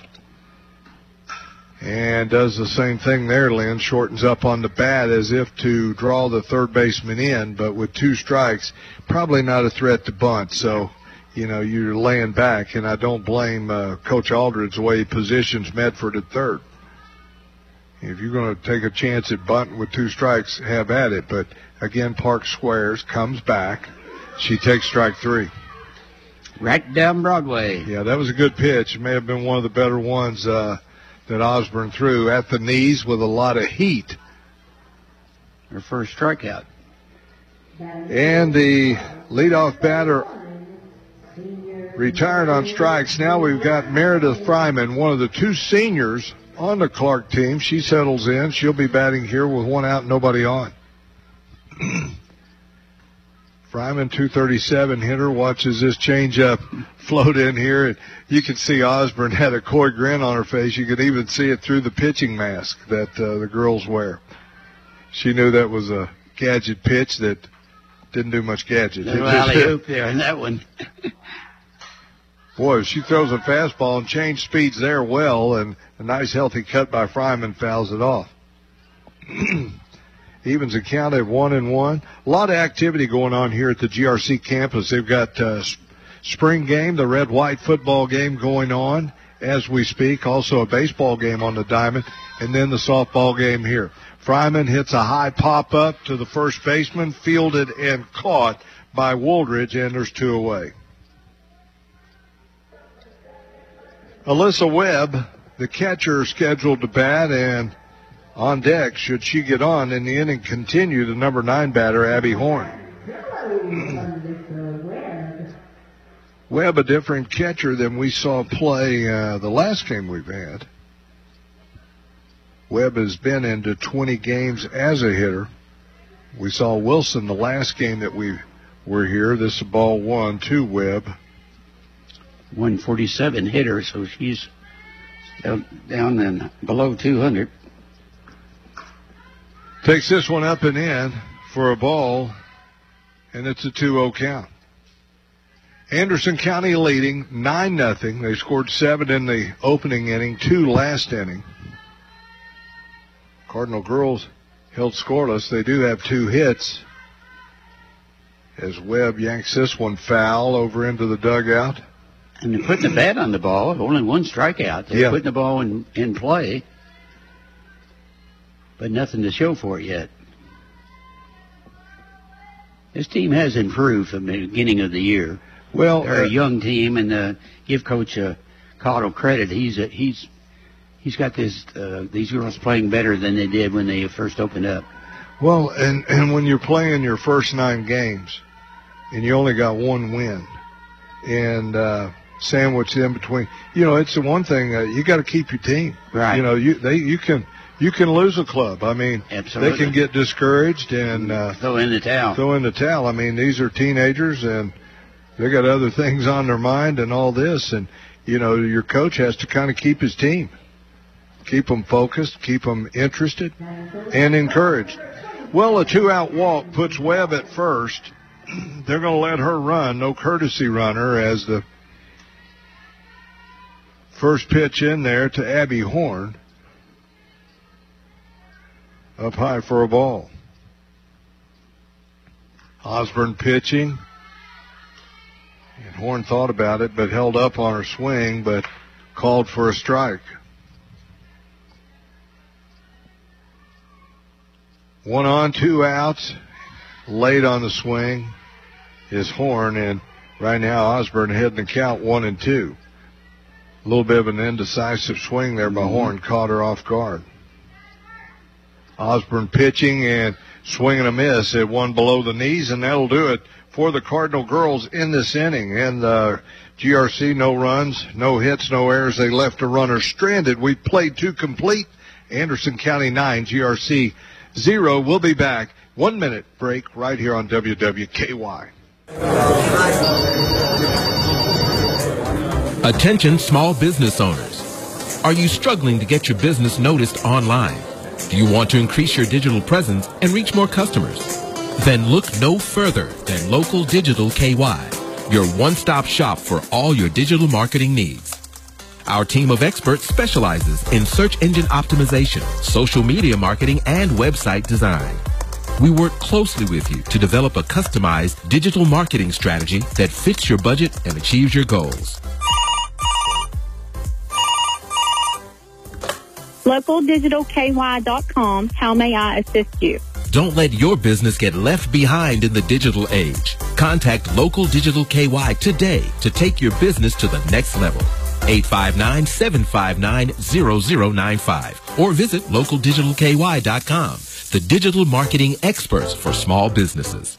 And does the same thing there, Lynn. Shortens up on the bat as if to draw the third baseman in, but with two strikes, probably not a threat to bunt. So, you know, you're laying back, and I don't blame uh, Coach Aldridge the way he positions Medford at third. If you're going to take a chance at bunting with two strikes, have at it. But, again, Park squares, comes back. She takes strike three. Right down Broadway. Yeah, that was a good pitch. It may have been one of the better ones uh, that Osborne threw at the knees with a lot of heat. Her first strikeout. And the leadoff batter retired on strikes. Now we've got Meredith Fryman, one of the two seniors on the Clark team. She settles in. She'll be batting here with one out, nobody on. Fryman, two thirty-seven hitter, watches this changeup float in here. And you can see Osborne had a coy grin on her face. You could even see it through the pitching mask that uh, the girls wear. She knew that was a gadget pitch that didn't do much gadget. Little alley-oop there in that one. Boy, she throws a fastball and change speeds there well, and a nice healthy cut by Fryman fouls it off. Evens the count at one and one. A lot of activity going on here at the G R C campus. They've got uh, spring game, the red-white football game going on as we speak. Also a baseball game on the diamond, and then the softball game here. Fryman hits a high pop-up to the first baseman, fielded and caught by Wooldridge, and there's two away. Alyssa Webb, the catcher, scheduled to bat, and on deck, should she get on in the inning, continue the number nine batter, Abby Horn. Webb, a different catcher than we saw play uh, the last game we've had. Webb has been into twenty games as a hitter. We saw Wilson the last game that we were here. This is ball one to Webb. one forty-seven hitter, so she's down, down and below two hundred. Takes this one up and in for a ball, and it's a two oh count. Anderson County leading nine nothing. They scored seven in the opening inning, two last inning. Cardinal girls held scoreless. They do have two hits as Webb yanks this one foul over into the dugout. And they're putting the bat on the ball. Only one strikeout. They're yeah. putting the ball in, in play. But nothing to show for it yet. This team has improved from the beginning of the year. Well, they're uh, a young team, and uh, give Coach uh, Cottle credit. He's a, he's he's got this uh, these girls playing better than they did when they first opened up. Well, and and when you're playing your first nine games, and you only got one win, and uh, sandwiched in between, you know, it's the one thing uh, you got to keep your team. Right. You know, you they you can. You can lose a club. I mean, Absolutely. They can get discouraged and uh, throw in the towel. Throw in the towel. I mean, these are teenagers and they got other things on their mind and all this. And, you know, your coach has to kind of keep his team, keep them focused, keep them interested and encouraged. Well, a two-out walk puts Webb at first. They're going to let her run. No courtesy runner as the first pitch in there to Abby Horn. Up high for a ball. Osborne pitching. And Horn thought about it, but held up on her swing, but called for a strike. One on, two outs. Late on the swing is Horn, and right now Osborne heading the count one and two. A little bit of an indecisive swing there by mm-hmm. Horn, caught her off guard. Osborne pitching and swinging a miss at one below the knees, and that'll do it for the Cardinal girls in this inning. And uh, G R C, no runs, no hits, no errors. They left a runner stranded. We played two complete. Anderson County nine, G R C zero. We'll be back. One minute break right here on W W K Y. Attention small business owners. Are you struggling to get your business noticed online? Do you want to increase your digital presence and reach more customers? Then look no further than Local Digital K Y, your one-stop shop for all your digital marketing needs. Our team of experts specializes in search engine optimization, social media marketing, and website design. We work closely with you to develop a customized digital marketing strategy that fits your budget and achieves your goals. local digital K Y dot com. How may I assist you? Don't let your business get left behind in the digital age. Contact Local Digital K Y today to take your business to the next level. eight five nine, seven five nine, zero zero nine five or visit local digital K Y dot com, the digital marketing experts for small businesses.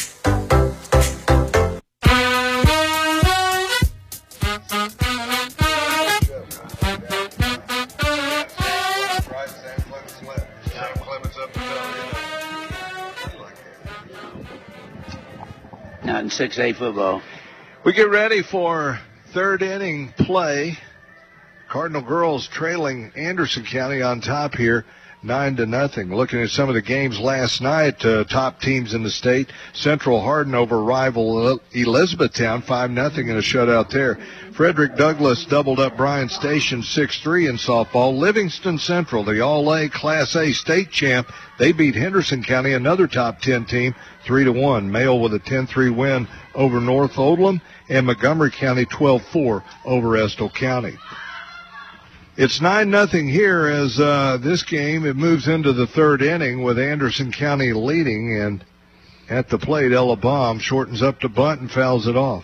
Not in six A football. We get ready for third inning play. Cardinal girls trailing Anderson County on top here, nine to nothing. Looking at some of the games last night, uh, top teams in the state. Central Hardin over rival Elizabethtown, five nothing in a shutout there. Frederick Douglass doubled up Bryan Station six three in softball. Livingston Central, the All-A Class A state champ, they beat Henderson County, another top ten team, three to one. Mail with a ten three win over North Odlum, and Montgomery County twelve four over Estill County. It's nine nothing here as uh, this game, it moves into the third inning with Anderson County leading, and at the plate, Ella Baum shortens up to bunt and fouls it off.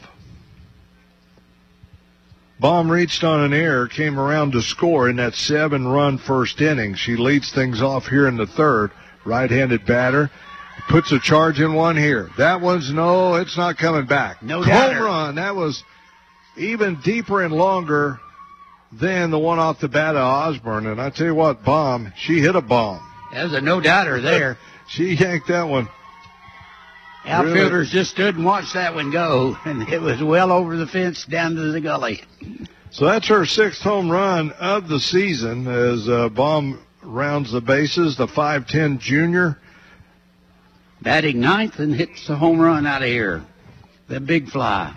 Baum reached on an error, came around to score in that seven-run first inning. She leads things off here in the third. Right-handed batter puts a charge in one here. That one's no, it's not coming back. No home run. That was even deeper and longer than the one off the bat of Osborne. And I tell you what, Baum, she hit a bomb. That was a no-doubter there. She yanked that one. Outfielders really just stood and watched that one go, and it was well over the fence down to the gully. So that's her sixth home run of the season as uh, Baum rounds the bases. The five ten junior batting ninth and hits the home run out of here. The big fly.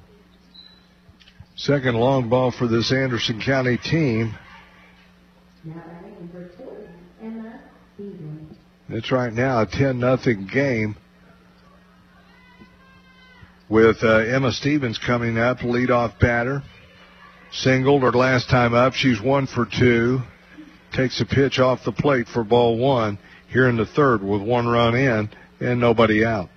Second long ball for this Anderson County team. It's right now a ten nothing game with uh, Emma Stevens coming up, leadoff batter. Singled her last time up. She's one for two. Takes a pitch off the plate for ball one here in the third with one run in and nobody out.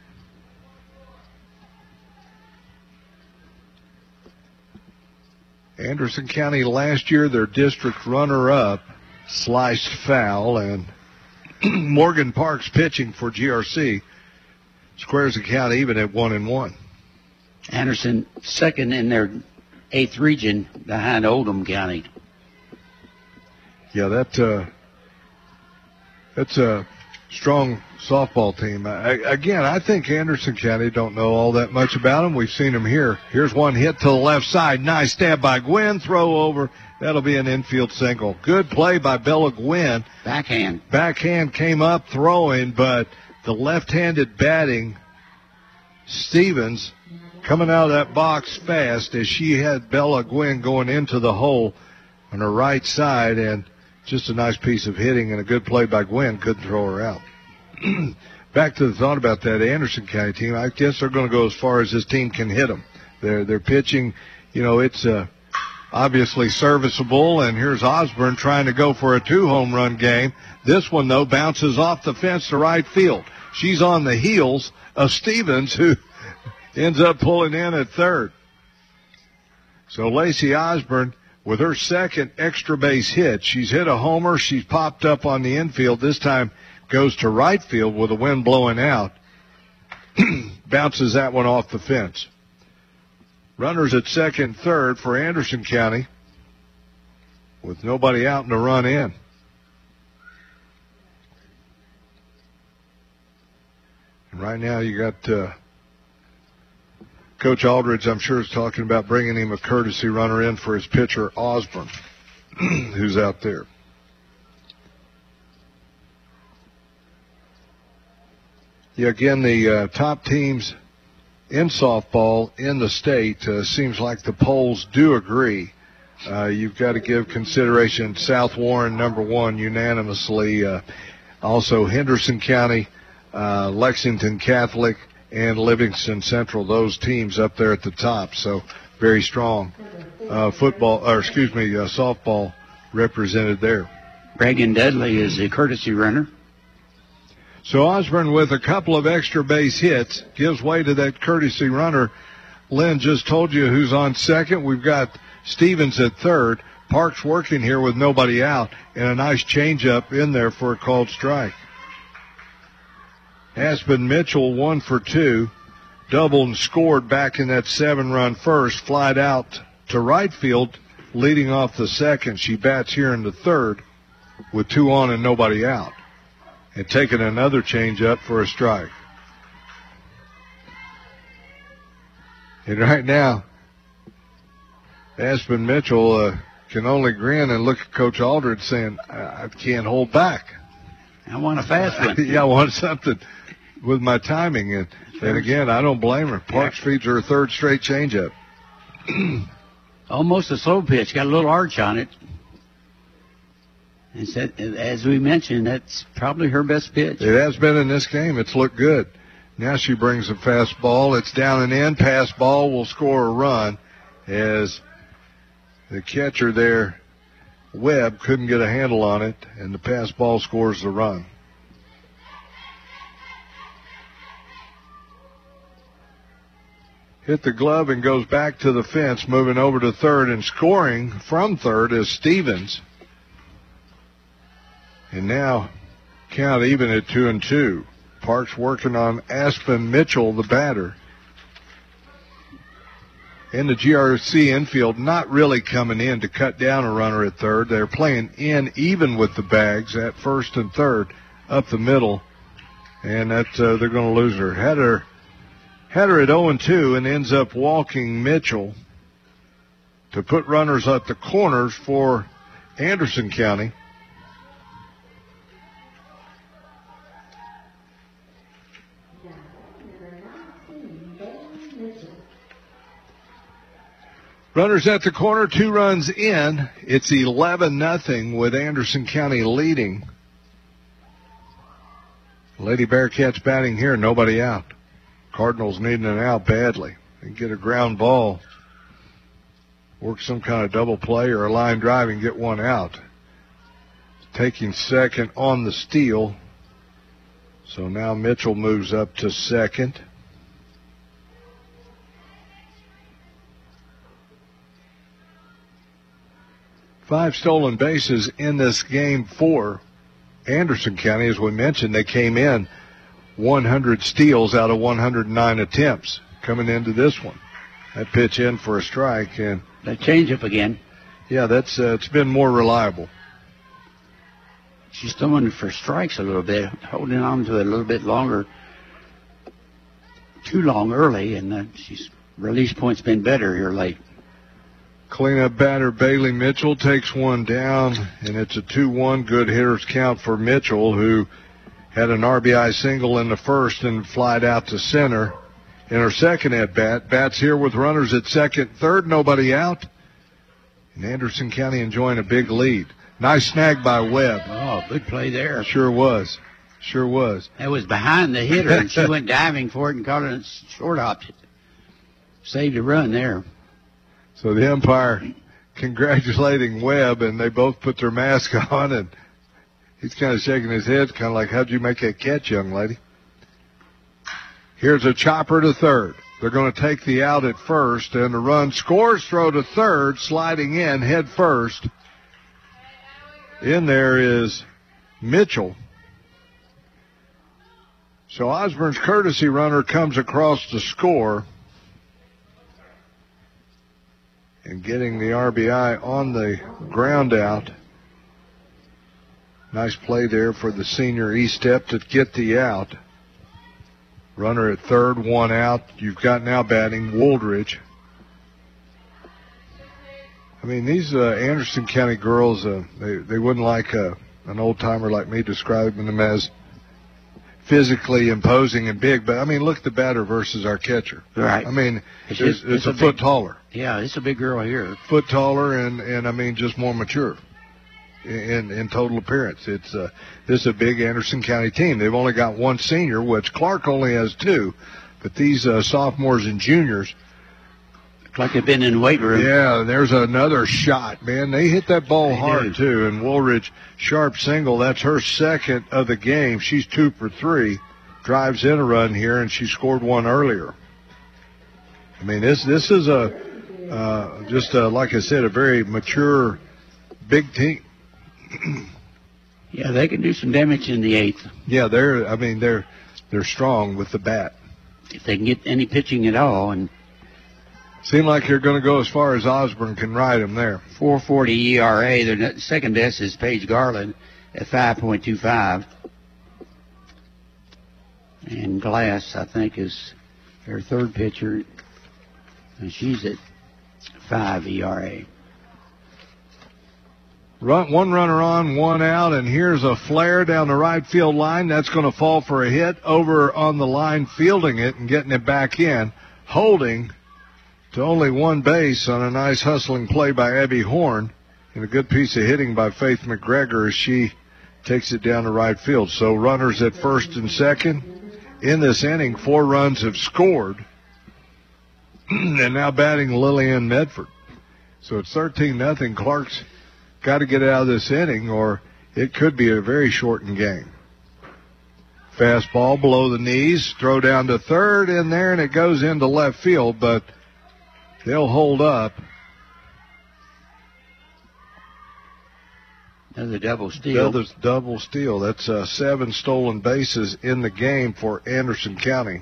Anderson County last year, their district runner-up, sliced foul, and Morgan Parks pitching for G R C squares the count even at one and one. Anderson second in their eighth region behind Oldham County. Yeah, that uh, that's a strong softball team. I, again, I think Anderson County don't know all that much about them. We've seen them here. Here's one hit to the left side. Nice stab by Gwynn. Throw over. That'll be an infield single. Good play by Bella Gwynn. Backhand. Backhand came up throwing, but the left-handed batting Stevens coming out of that box fast as she had Bella Gwynn going into the hole on her right side, and just a nice piece of hitting and a good play by Gwynn. Couldn't throw her out. Back to the thought about that Anderson County team. I guess they're going to go as far as this team can hit them. They're they're pitching, you know, it's uh, obviously serviceable. And here's Osborne trying to go for a two-home run game. This one, though, bounces off the fence to right field. She's on the heels of Stevens, who ends up pulling in at third. So Lacey Osborne, with her second extra base hit, she's hit a homer. She's popped up on the infield. This time goes to right field with the wind blowing out. Bounces that one off the fence. Runners at second, third for Anderson County with nobody out and a run in. And right now you got uh, Coach Aldridge, I'm sure, is talking about bringing him a courtesy runner in for his pitcher, Osborne, who's out there. Yeah, again, the uh, top teams in softball in the state, uh, seems like the polls do agree. Uh, you've got to give consideration South Warren, number one, unanimously. Uh, also Henderson County, uh, Lexington Catholic, and Livingston Central, those teams up there at the top. So very strong uh, football, or excuse me, uh, softball represented there. Reagan Dudley is a courtesy runner. So Osborne, with a couple of extra base hits, gives way to that courtesy runner. Lynn just told you who's on second. We've got Stevens at third. Parks working here with nobody out, and a nice changeup in there for a called strike. Aspen Mitchell, one for two, doubled and scored back in that seven-run first, flied out to right field, leading off the second. She bats here in the third with two on and nobody out, and taking another changeup for a strike. And right now, Aspen Mitchell uh, can only grin and look at Coach Aldridge saying, I, I can't hold back. I want a fast one. Yeah, I want something with my timing. And, and again, I don't blame her. Parks feeds her a third straight changeup. Almost a slow pitch. Got a little arch on it. And said, as we mentioned, that's probably her best pitch. It has been in this game. It's looked good. Now she brings a fastball. It's down and in. Pass ball will score a run as the catcher there, Webb, couldn't get a handle on it, and the pass ball scores the run. Hit the glove and goes back to the fence, moving over to third, and scoring from third is Stevens. And now count even at two and two. Parks working on Aspen Mitchell, the batter. In the G R C infield, not really coming in to cut down a runner at third. They're playing in even with the bags at first and third, up the middle, and that uh, they're going to lose her. Had her, had her at oh and two and ends up walking Mitchell to put runners at the corners for Anderson County. Runners at the corner, two runs in. It's eleven nothing with Anderson County leading. Lady Bearcats batting here, nobody out. Cardinals needing an out badly. They get a ground ball, work some kind of double play or a line drive and get one out. Taking second on the steal. So now Mitchell moves up to second. Five stolen bases in this game for Anderson County. As we mentioned, they came in one hundred steals out of one hundred nine attempts coming into this one. That pitch in for a strike. And that changeup again. Yeah, that's uh, it's been more reliable. She's throwing for strikes a little bit, holding on to it a little bit longer. Too long early, and uh, she's release point's been better here late. Cleanup batter Bailey Mitchell takes one down, and it's a two one. Good hitters count for Mitchell, who had an R B I single in the first and flied out to center in her second at-bat. Bats here with runners at second, third, nobody out. And Anderson County enjoying a big lead. Nice snag by Webb. Oh, good play there. Sure was. Sure was. That was behind the hitter, and she went diving for it and caught it and short-hopped it. saved a run there. So the umpire congratulating Webb, and they both put their mask on, and he's kind of shaking his head, kind of like, how'd you make that catch, young lady? Here's a chopper to third. They're going to take the out at first, and the run scores, throw to third, sliding in head first. In there is Mitchell. So Osborne's courtesy runner comes across to score. And getting the R B I on the ground out. Nice play there for the senior E-Step to get the out. Runner at third, one out. You've got now batting Wooldridge. I mean, these uh, Anderson County girls, uh, they, they wouldn't like uh, an old-timer like me describing them as physically imposing and big. But, I mean, look at the batter versus our catcher. Right. I mean, It's it's, just- it's it's a, a foot big- taller. Yeah, it's a big girl here. Foot taller and, and I mean, just more mature in in total appearance. It's uh, this is a big Anderson County team. They've only got one senior, which Clark only has two. But these uh, sophomores and juniors, like they've been in the weight room. Yeah, there's another shot, man. They hit that ball hard, too. And Woolridge, sharp single. That's her second of the game. She's two for three. Drives in a run here, and she scored one earlier. I mean, this this is a uh, just a, like I said, a very mature, big team. Yeah, they can do some damage in the eighth Yeah, they're. I mean, they're they're strong with the bat. if they can get any pitching at all. And seem like they're going to go as far as Osborne can ride them there. four forty E R A. Their ne- second best is Paige Garland at five point two five. And Glass, I think, is their third pitcher, and she's at five E R A. Run, one runner on, one out, and here's a flare down the right field line. That's going to fall for a hit. Over on the line, fielding it and getting it back in. Holding to only one base on a nice hustling play by Abby Horn. And a good piece of hitting by Faith McGregor as she takes it down the right field. So runners at first and second. In this inning, four runs have scored. And now batting Lillian Medford. So it's thirteen nothing. Clark's got to get out of this inning, or it could be a very shortened game. Fastball below the knees, throw down to third in there, and it goes into left field, but they'll hold up. Another double steal. Another double steal. That's uh, seven stolen bases in the game for Anderson County.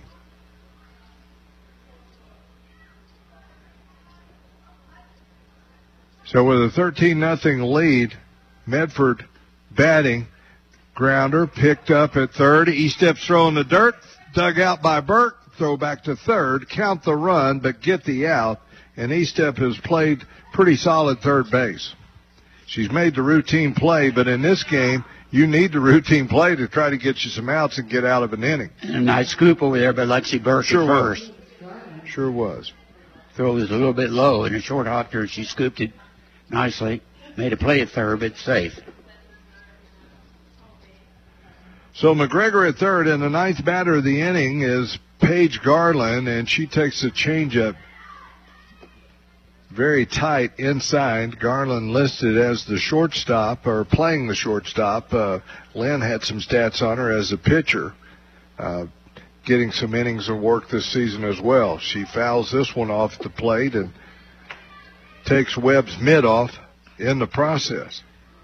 So with a thirteen nothing lead, Medford batting, grounder picked up at third. E-Step's throwing the dirt, dug out by Burke, throw back to third, count the run, but get the out. And E-Step has played pretty solid third base. She's made the routine play, but in this game, you need the routine play to try to get you some outs and get out of an inning. And a nice scoop over there by Lexi Burke Sure at was. first. Sure was. Throw was a little bit low, and a short hop there, she scooped it nicely. Made a play at third, but safe. So McGregor at third, and the ninth batter of the inning is Paige Garland, and she takes a changeup very tight inside. Garland listed as the shortstop, or playing the shortstop. Uh, Lynn had some stats on her as a pitcher, uh, getting some innings of work this season as well. She fouls this one off the plate and takes Webb's mid off in the process.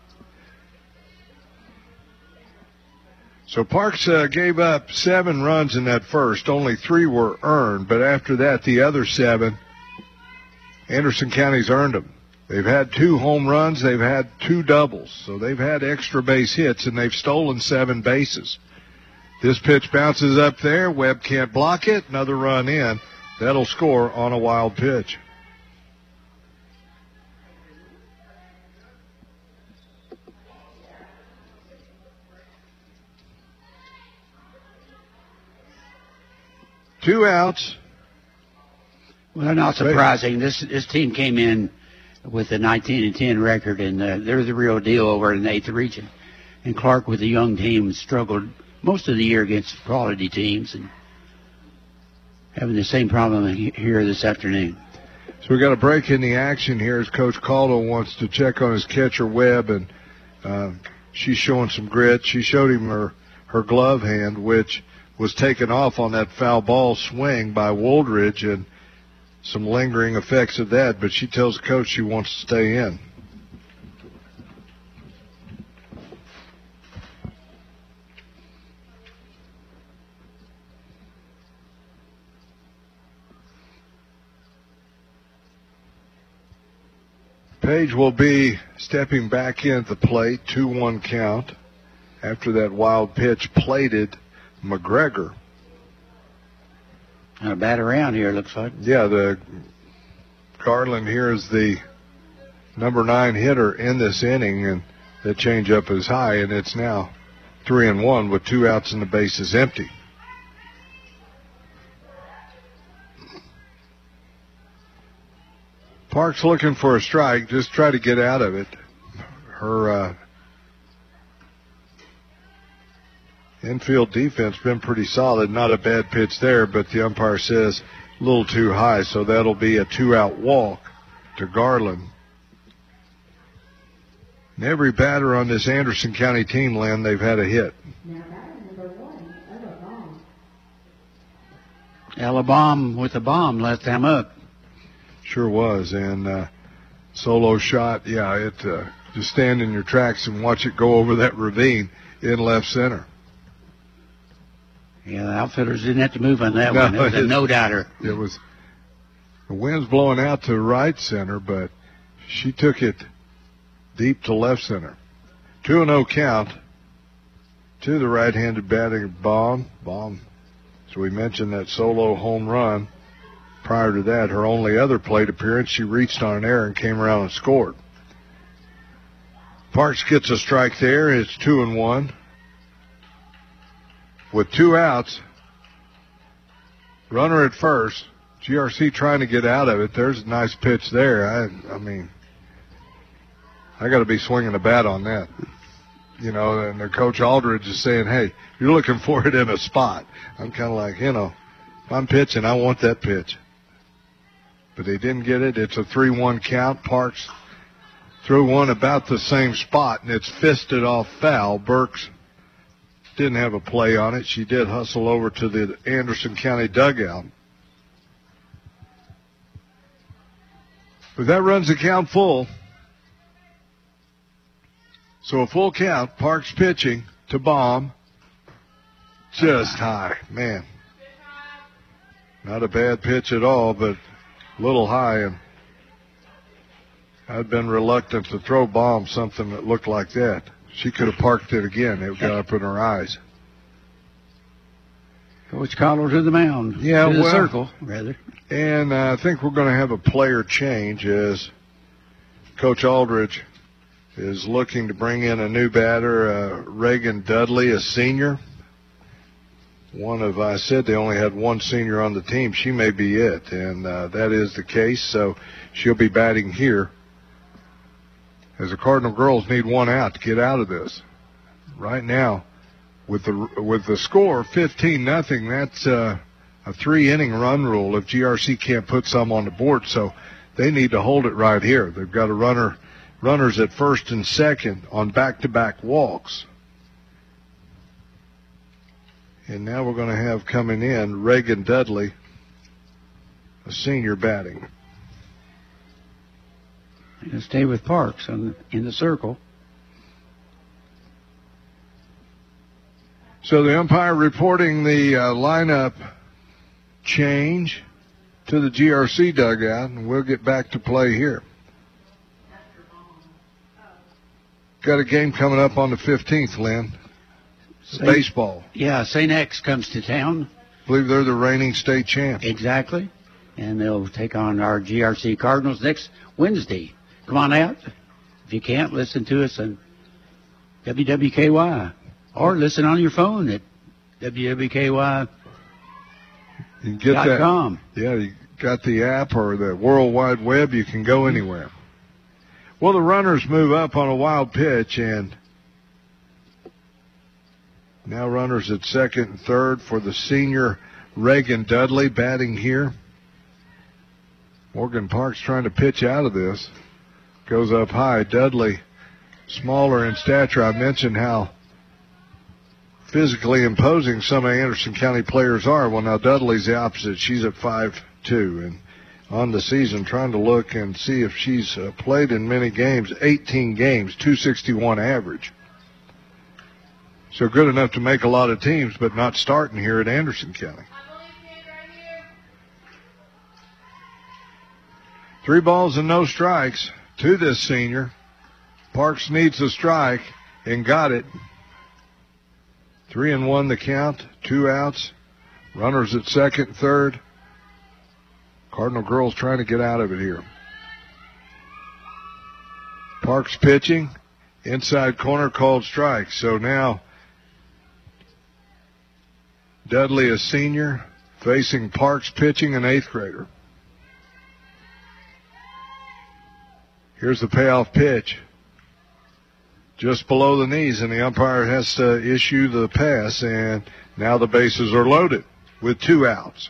So Parks uh, gave up seven runs in that first. Only three were earned, but after that, the other seven, Anderson County's earned them. They've had two home runs. They've had two doubles. So they've had extra base hits, and they've stolen seven bases. This pitch bounces up there. Webb can't block it. Another run in. That'll score on a wild pitch. Two outs. Well, not surprising. This this team came in with a nineteen and ten record, and uh, they're the real deal over in the eighth region. And Clark, with a young team, struggled most of the year against quality teams. And having the same problem he- here this afternoon. So we got a break in the action here as Coach Caldwell wants to check on his catcher Webb, and uh, she's showing some grit. She showed him her, her glove hand, which was taken off on that foul ball swing by Woldridge, and some lingering effects of that, but she tells the coach she wants to stay in. Page will be stepping back in at the plate, two one count. After that wild pitch plated McGregor. A bat around here, looks like. Yeah, the Garland here is the number nine hitter in this inning, and the changeup is high, and it's now three and one with two outs and the bases empty. Park's looking for a strike. Just try to get out of it. Her uh, infield defense been pretty solid. Not a bad pitch there, but the umpire says a little too high, so that'll be a two-out walk to Garland. And every batter on this Anderson County team, Lynn, they've had a hit. Alabama with a bomb last time up. Sure was, and uh, solo shot, yeah, it uh, just stand in your tracks and watch it go over that ravine in left center. Yeah, the outfielders didn't have to move on that No, one. It was a it- no-doubter. It was, the wind's blowing out to right center, but she took it deep to left center. two and oh count to the right-handed batting Baum. Baum, so we mentioned that solo home run. Prior to that, her only other plate appearance, she reached on an error and came around and scored. Parks gets a strike there. It's two and one. With two outs, runner at first. G R C trying to get out of it. There's a nice pitch there. I, I mean, I got to be swinging a bat on that. You know, and the Coach Aldridge is saying, hey, you're looking for it in a spot. I'm kind of like, you know, if I'm pitching, I want that pitch. But they didn't get it. It's a three one count. Parks threw one about the same spot, and it's fisted off foul. Burks didn't have a play on it. She did hustle over to the Anderson County dugout. But that runs the count full. So a full count. Parks pitching to Baum. Just high. Man. Not a bad pitch at all, but a little high, and I'd been reluctant to throw Baum something that looked like that. She could have parked it again. It got up in her eyes. Coach Cottle to the mound. Yeah, to the well, circle, rather. And uh, I think we're going to have a player change as Coach Aldridge is looking to bring in a new batter, uh, Reagan Dudley, a senior. One of, I said they only had one senior on the team. She may be it, and uh, that is the case. So she'll be batting here as the Cardinal girls need one out to get out of this. Right now, with the with the score fifteen nothing, that's uh, a three-inning run rule if G R C can't put some on the board. So they need to hold it right here. They've got a runner, runners at first and second on back-to-back walks. And now we're going to have coming in Reagan Dudley, a senior batting. He'll stay with Parks on, in the circle. So the umpire reporting the uh, lineup change to the G R C dugout, and we'll get back to play here. Got a game coming up on the fifteenth, Lynn. Saint, Baseball. Yeah, Saint X comes to town. I believe they're the reigning state champs. Exactly. And they'll take on our G R C Cardinals next Wednesday. Come on out. If you can't, listen to us on W W K Y. Or listen on your phone at W W K Y. You can get dot that. com. Yeah, you got the app or the World Wide Web. You can go anywhere. Well, the runners move up on a wild pitch, and now runners at second and third for the senior Reagan Dudley batting here. Morgan Park's trying to pitch out of this. Goes up high. Dudley, smaller in stature. I mentioned how physically imposing some of Anderson County players are. Well, now Dudley's the opposite. She's at five two, and on the season trying to look and see if she's uh, played in many games. eighteen games, two sixty-one average. So good enough to make a lot of teams, but not starting here at Anderson County. Three balls and no strikes to this senior. Parks needs a strike and got it. Three and one the count, two outs. Runners at second, third. Cardinal girls trying to get out of it here. Parks pitching. Inside corner called strike. So now Dudley, a senior, facing Parks pitching, an eighth grader. Here's the payoff pitch. Just below the knees, and the umpire has to issue the pass, and now the bases are loaded with two outs.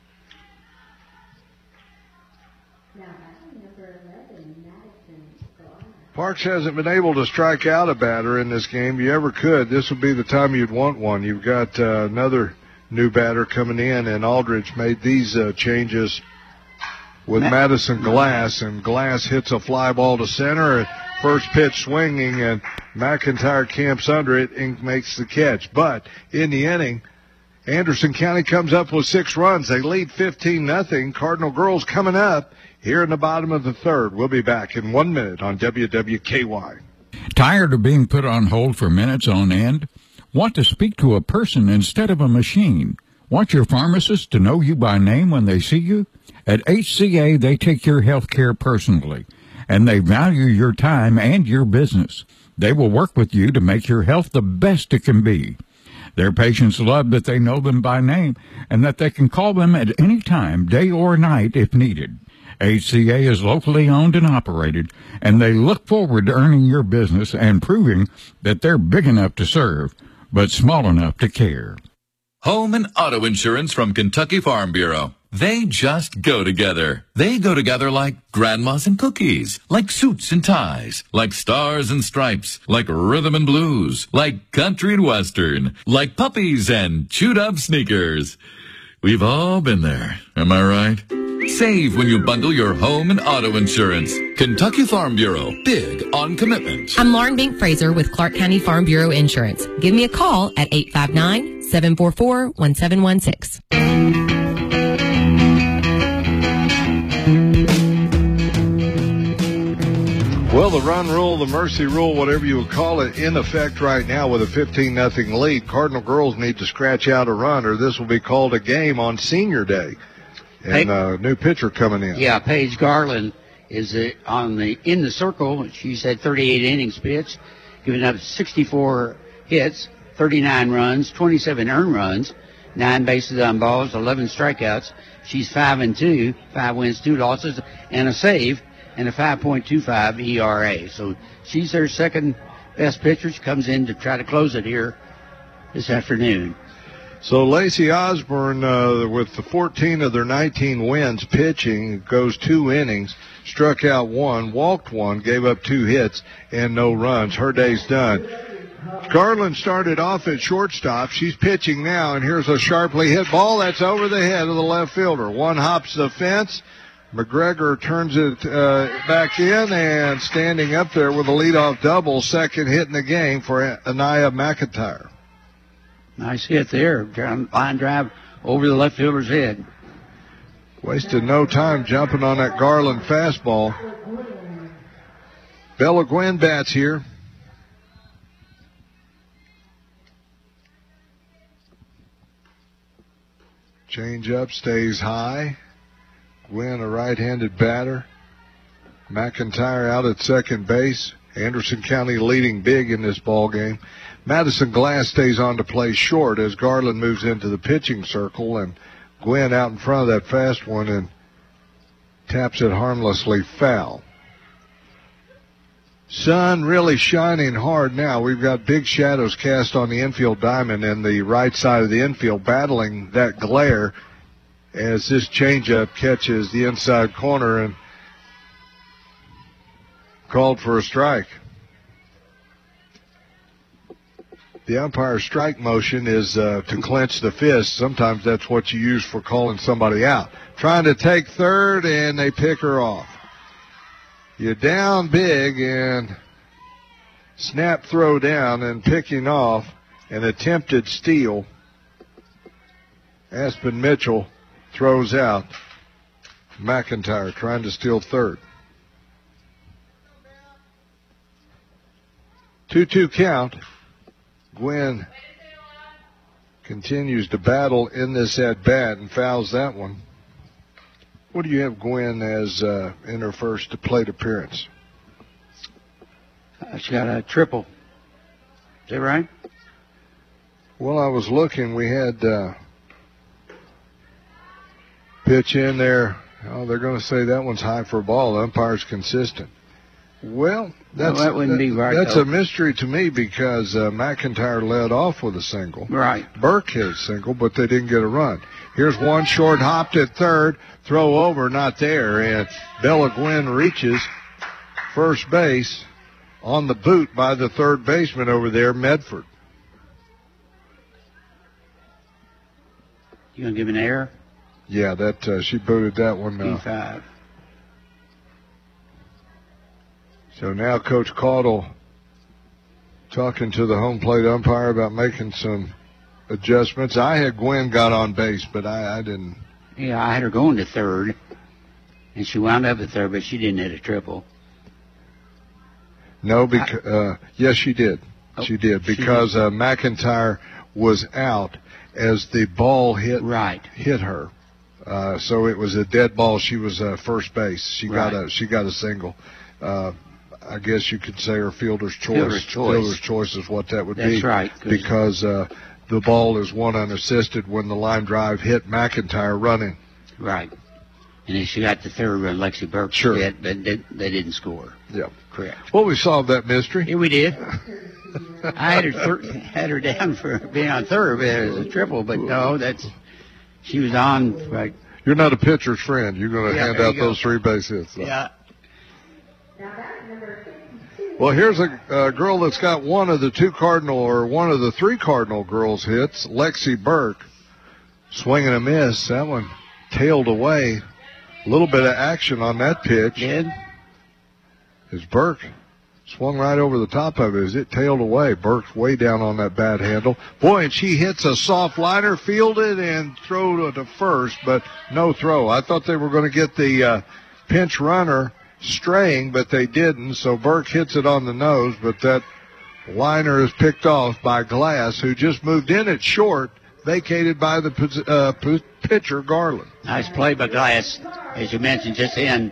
Parks hasn't been able to strike out a batter in this game. You ever could. This would be the time you'd want one. You've got uh, another new batter coming in, and Aldridge made these uh, changes with Ma- Madison Glass, and Glass hits a fly ball to center. First pitch swinging, and McIntyre camps under it and makes the catch. But in the inning, Anderson County comes up with six runs. They lead fifteen nothing. Cardinal girls coming up here in the bottom of the third. We'll be back in one minute on W W K Y. Tired of being put on hold for minutes on end? Want to speak to a person instead of a machine? Want your pharmacist to know you by name when they see you? At H C A, they take your health care personally, and they value your time and your business. They will work with you to make your health the best it can be. Their patients love that they know them by name and that they can call them at any time, day or night, if needed. H C A is locally owned and operated, and they look forward to earning your business and proving that they're big enough to serve, but small enough to care. Home and auto insurance from Kentucky Farm Bureau. They just go together. They go together like grandmas and cookies, like suits and ties, like stars and stripes, like rhythm and blues, like country and western, like puppies and chewed up sneakers. We've all been there, am I right? Save when you bundle your home and auto insurance. Kentucky Farm Bureau, big on commitment. I'm Lauren Bink Fraser with Clark County Farm Bureau Insurance. Give me a call at eight five nine, seven four four, one seven one six. Well, the run rule, the mercy rule, whatever you would call it, in effect right now with a fifteen nothing lead. Cardinal girls need to scratch out a run, or this will be called a game on senior day. And a uh, new pitcher coming in. Yeah, Paige Garland is uh, on the in the circle. She's had thirty-eight innings pitched, giving up sixty-four hits, thirty-nine runs, twenty-seven earned runs, nine bases on balls, eleven strikeouts. She's five and two, five wins, two losses, and a save, and a five point two five E R A. So she's their second best pitcher. She comes in to try to close it here this afternoon. So Lacey Osborne, uh, with the fourteen of their nineteen wins pitching, goes two innings, struck out one, walked one, gave up two hits, and no runs. Her day's done. Garland started off at shortstop. She's pitching now, and here's a sharply hit ball that's over the head of the left fielder. One hops the fence. McGregor turns it uh, back in, and standing up there with a leadoff double, second hit in the game for Anaya McIntyre. Nice hit there. Line drive over the left fielder's head. Wasted no time jumping on that Garland fastball. Bella Gwynn bats here. Change up, stays high. Gwynn, a right-handed batter. McIntyre out at second base. Anderson County leading big in this ball game. Madison Glass stays on to play short as Garland moves into the pitching circle, and Gwynn out in front of that fast one and taps it harmlessly foul. Sun really shining hard now. We've got big shadows cast on the infield diamond and the right side of the infield, battling that glare as this changeup catches the inside corner and called for a strike. The umpire's strike motion is uh, to clench the fist. Sometimes that's what you use for calling somebody out. Trying to take third, and they pick her off. You're down big, and snap throw down and picking off an attempted steal. Aspen Mitchell throws out. McIntyre trying to steal third. two two count. Gwynn continues to battle in this at-bat and fouls that one. What do you have Gwynn as uh, in her first plate appearance? Uh, she got a triple. Is that right? Well, I was looking. We had uh, pitch in there. Oh, they're going to say that one's high for a ball. The umpire's consistent. Well, that's, well, that wouldn't be right. That's though. a mystery to me because uh, McIntyre led off with a single. Right. Burke hit a single, but they didn't get a run. Here's one short hopped at third. Throw over, not there. And Bella Gwynn reaches first base on the boot by the third baseman over there, Medford. You going to give an error? Yeah, that uh, she booted that one now. P five. So now Coach Caudle talking to the home plate umpire about making some adjustments. I had Gwen got on base, but I, I didn't. Yeah, I had her going to third, and she wound up at third, but she didn't hit a triple. No, because uh, yes, she did. Oh, she did because she did. Uh, McIntyre was out as the ball hit right. hit her. Uh, so it was a dead ball. She was uh, first base. She right. got a she got a single. Uh, I guess you could say her fielder's choice. Fielder's choice. Fielder's choice is what that would That's be. That's right. Because uh, the ball is one unassisted when the line drive hit McIntyre running. Right. And then she got the third run, Lexi Burke sure. hit, but they, they didn't score. Yeah. Correct. Well, we solved that mystery. Yeah, we did. I had her thir- had her down for being on third as a triple, but no, that's she was on. Like, you're not a pitcher's friend. You're going to yeah, hand out go. those three base hits. So. Yeah. Well, here's a, a girl that's got one of the two Cardinal or one of the three Cardinal girls hits, Lexi Burke. Swing and a miss. That one tailed away. A little bit of action on that pitch. Did? As Burke swung right over the top of it as it tailed away. Burke's way down on that bat handle. Boy, and she hits a soft liner, fielded, and throw to first, but no throw. I thought they were going to get the uh, pinch runner straying, but they didn't, so Burke hits it on the nose, but that liner is picked off by Glass, who just moved in at short, vacated by the uh, pitcher, Garland. Nice play by Glass, as you mentioned just in,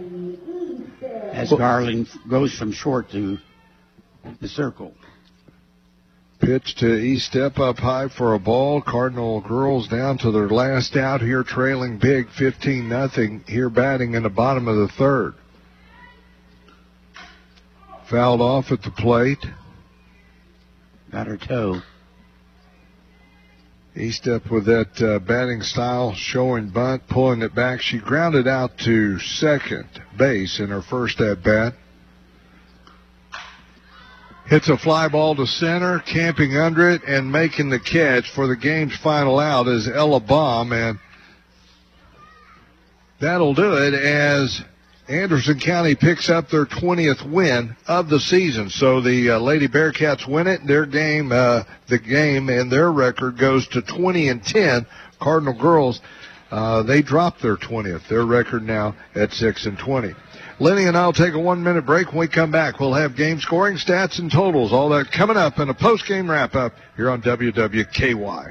as Garland goes from short to the circle. Pitch to East Step up high for a ball. Cardinal girls down to their last out here, trailing big fifteen nothing here, batting in the bottom of the third. Fouled off at the plate. Got her toe. East Step with that uh, batting style, showing bunt, pulling it back. She grounded out to second base in her first at bat. Hits a fly ball to center, camping under it, and making the catch for the game's final out is Ella Baum, and that'll do it as Anderson County picks up their twentieth win of the season. So the uh, Lady Bearcats win it. Their game, uh, the game and their record goes to twenty and ten. Cardinal girls, uh, they dropped their twentieth. Their record now at six and twenty. Lenny and I'll take a one-minute break. When we come back, we'll have game scoring, stats, and totals. All that coming up in a post-game wrap-up here on W W K Y.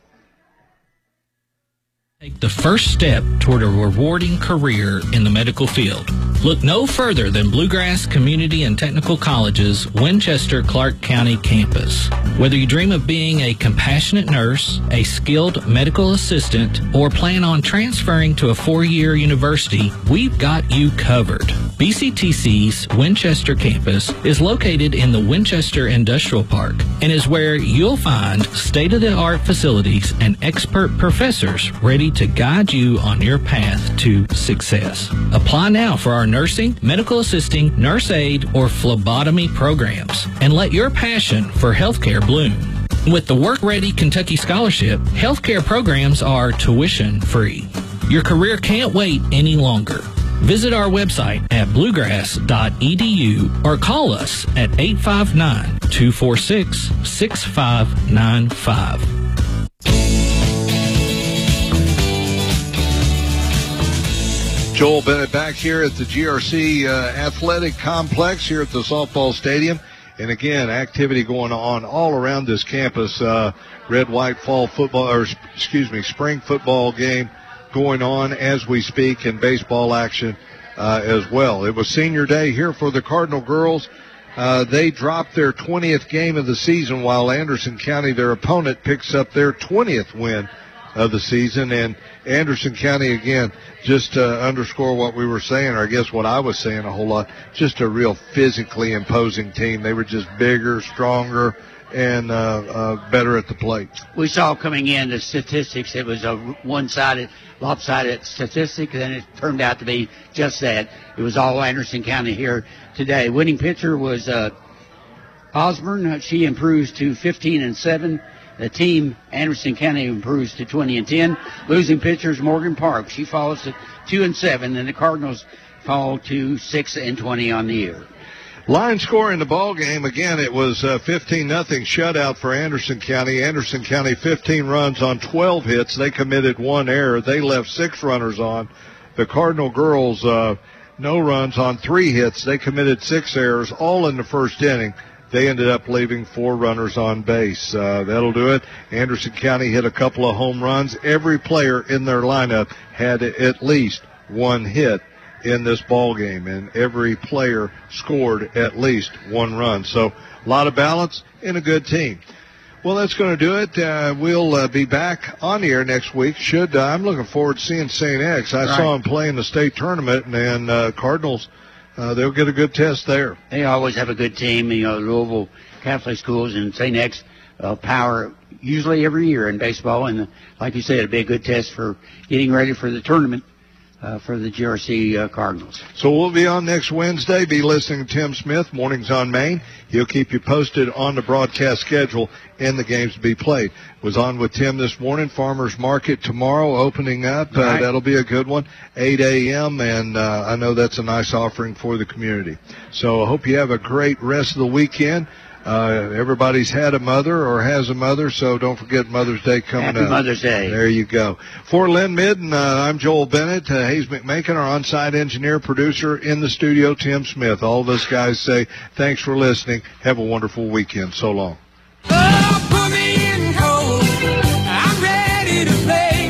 Take the first step toward a rewarding career in the medical field. Look no further than Bluegrass Community and Technical College's Winchester Clark County campus. Whether you dream of being a compassionate nurse, a skilled medical assistant, or plan on transferring to a four-year university, we've got you covered. B C T C's Winchester campus is located in the Winchester Industrial Park and is where you'll find state-of-the-art facilities and expert professors ready to guide you on your path to success. Apply now for our nursing, medical assisting, nurse aid, or phlebotomy programs and let your passion for healthcare bloom. With the Work Ready Kentucky Scholarship, healthcare programs are tuition free. Your career can't wait any longer. Visit our website at bluegrass dot e d u or call us at eight five nine, two four six, six five nine five. Joel Bennett back here at the G R C uh, Athletic Complex here at the softball stadium. And again, activity going on all around this campus. Uh, red-white fall football, or excuse me, spring football game going on as we speak, and baseball action uh, as well. It was senior day here for the Cardinal girls. Uh, they dropped their twentieth game of the season, while Anderson County, their opponent, picks up their twentieth win of the season. And Anderson County, again, just to underscore what we were saying, or I guess what I was saying a whole lot, just a real physically imposing team. They were just bigger, stronger, and uh, uh, better at the plate. We saw coming in the statistics, it was a one-sided, lopsided statistic, and it turned out to be just that. It was all Anderson County here today. Winning pitcher was uh, Osborne. She improves to fifteen and seven. The team, Anderson County, improves to twenty and ten. Losing pitcher is Morgan Park. She falls to two and seven, and the Cardinals fall to six and twenty on the year. Line score in the ball game, again, it was uh, fifteen nothing shutout for Anderson County. Anderson County fifteen runs on twelve hits. They committed one error. They left six runners on. The Cardinal girls, uh, no runs on three hits. They committed six errors, all in the first inning. They ended up leaving four runners on base. Uh, that'll do it. Anderson County hit a couple of home runs. Every player in their lineup had at least one hit in this ball game, and every player scored at least one run. So a lot of balance and a good team. Well, that's going to do it. Uh, we'll uh, be back on the air next week. Should uh, I'm looking forward to seeing Saint X. I right. saw him play in the state tournament, and, and uh, Cardinals, uh, they'll get a good test there. They always have a good team. You know, Louisville Catholic Schools and Saint X uh, power usually every year in baseball, and uh, like you said, it'll be a good test for getting ready for the tournament. Uh, for the G R C uh, Cardinals. So we'll be on next Wednesday. Be listening to Tim Smith, Mornings on Main. He'll keep you posted on the broadcast schedule and the games to be played. Was on with Tim this morning. Farmers Market tomorrow opening up. Uh, right. That'll be a good one, eight a.m., and uh, I know that's a nice offering for the community. So I hope you have a great rest of the weekend. Uh, everybody's had a mother or has a mother, so don't forget Mother's Day coming Happy up. Happy Mother's Day. There you go. For Lynn Midden, uh, I'm Joel Bennett. Uh, Hayes McMakin, our on-site engineer, producer in the studio, Tim Smith. All of us guys say thanks for listening. Have a wonderful weekend. So long. Oh, put me in cold. I'm ready to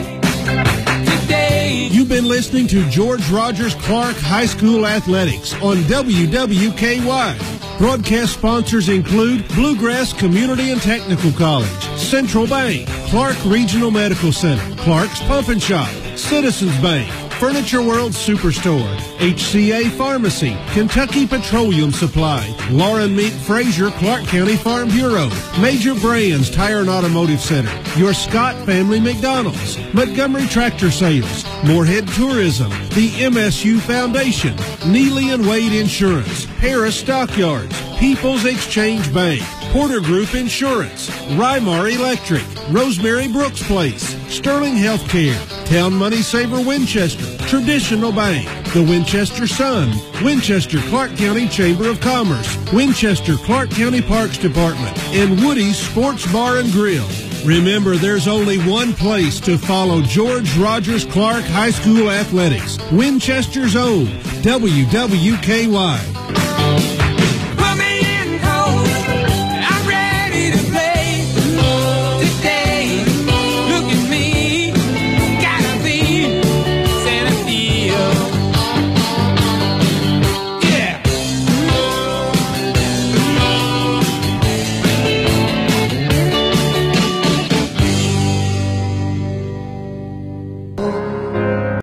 play today. You've been listening to George Rogers Clark High School Athletics on W W K Y. Broadcast sponsors include Bluegrass Community and Technical College, Central Bank, Clark Regional Medical Center, Clark's Pump and Shop, Citizens Bank, Furniture World Superstore, H C A Pharmacy, Kentucky Petroleum Supply, Lauren Meek Frazier Clark County Farm Bureau, Major Brands Tire and Automotive Center, Your Scott Family McDonald's, Montgomery Tractor Sales, Moorhead Tourism, the M S U Foundation, Neely and Wade Insurance, Harris Stockyards, People's Exchange Bank, Porter Group Insurance, Rymar Electric, Rosemary Brooks Place, Sterling Healthcare, Town Money Saver Winchester, Traditional Bank, the Winchester Sun, Winchester Clark County Chamber of Commerce, Winchester Clark County Parks Department, and Woody's Sports Bar and Grill. Remember, there's only one place to follow George Rogers Clark High School Athletics, Winchester's own W W K Y.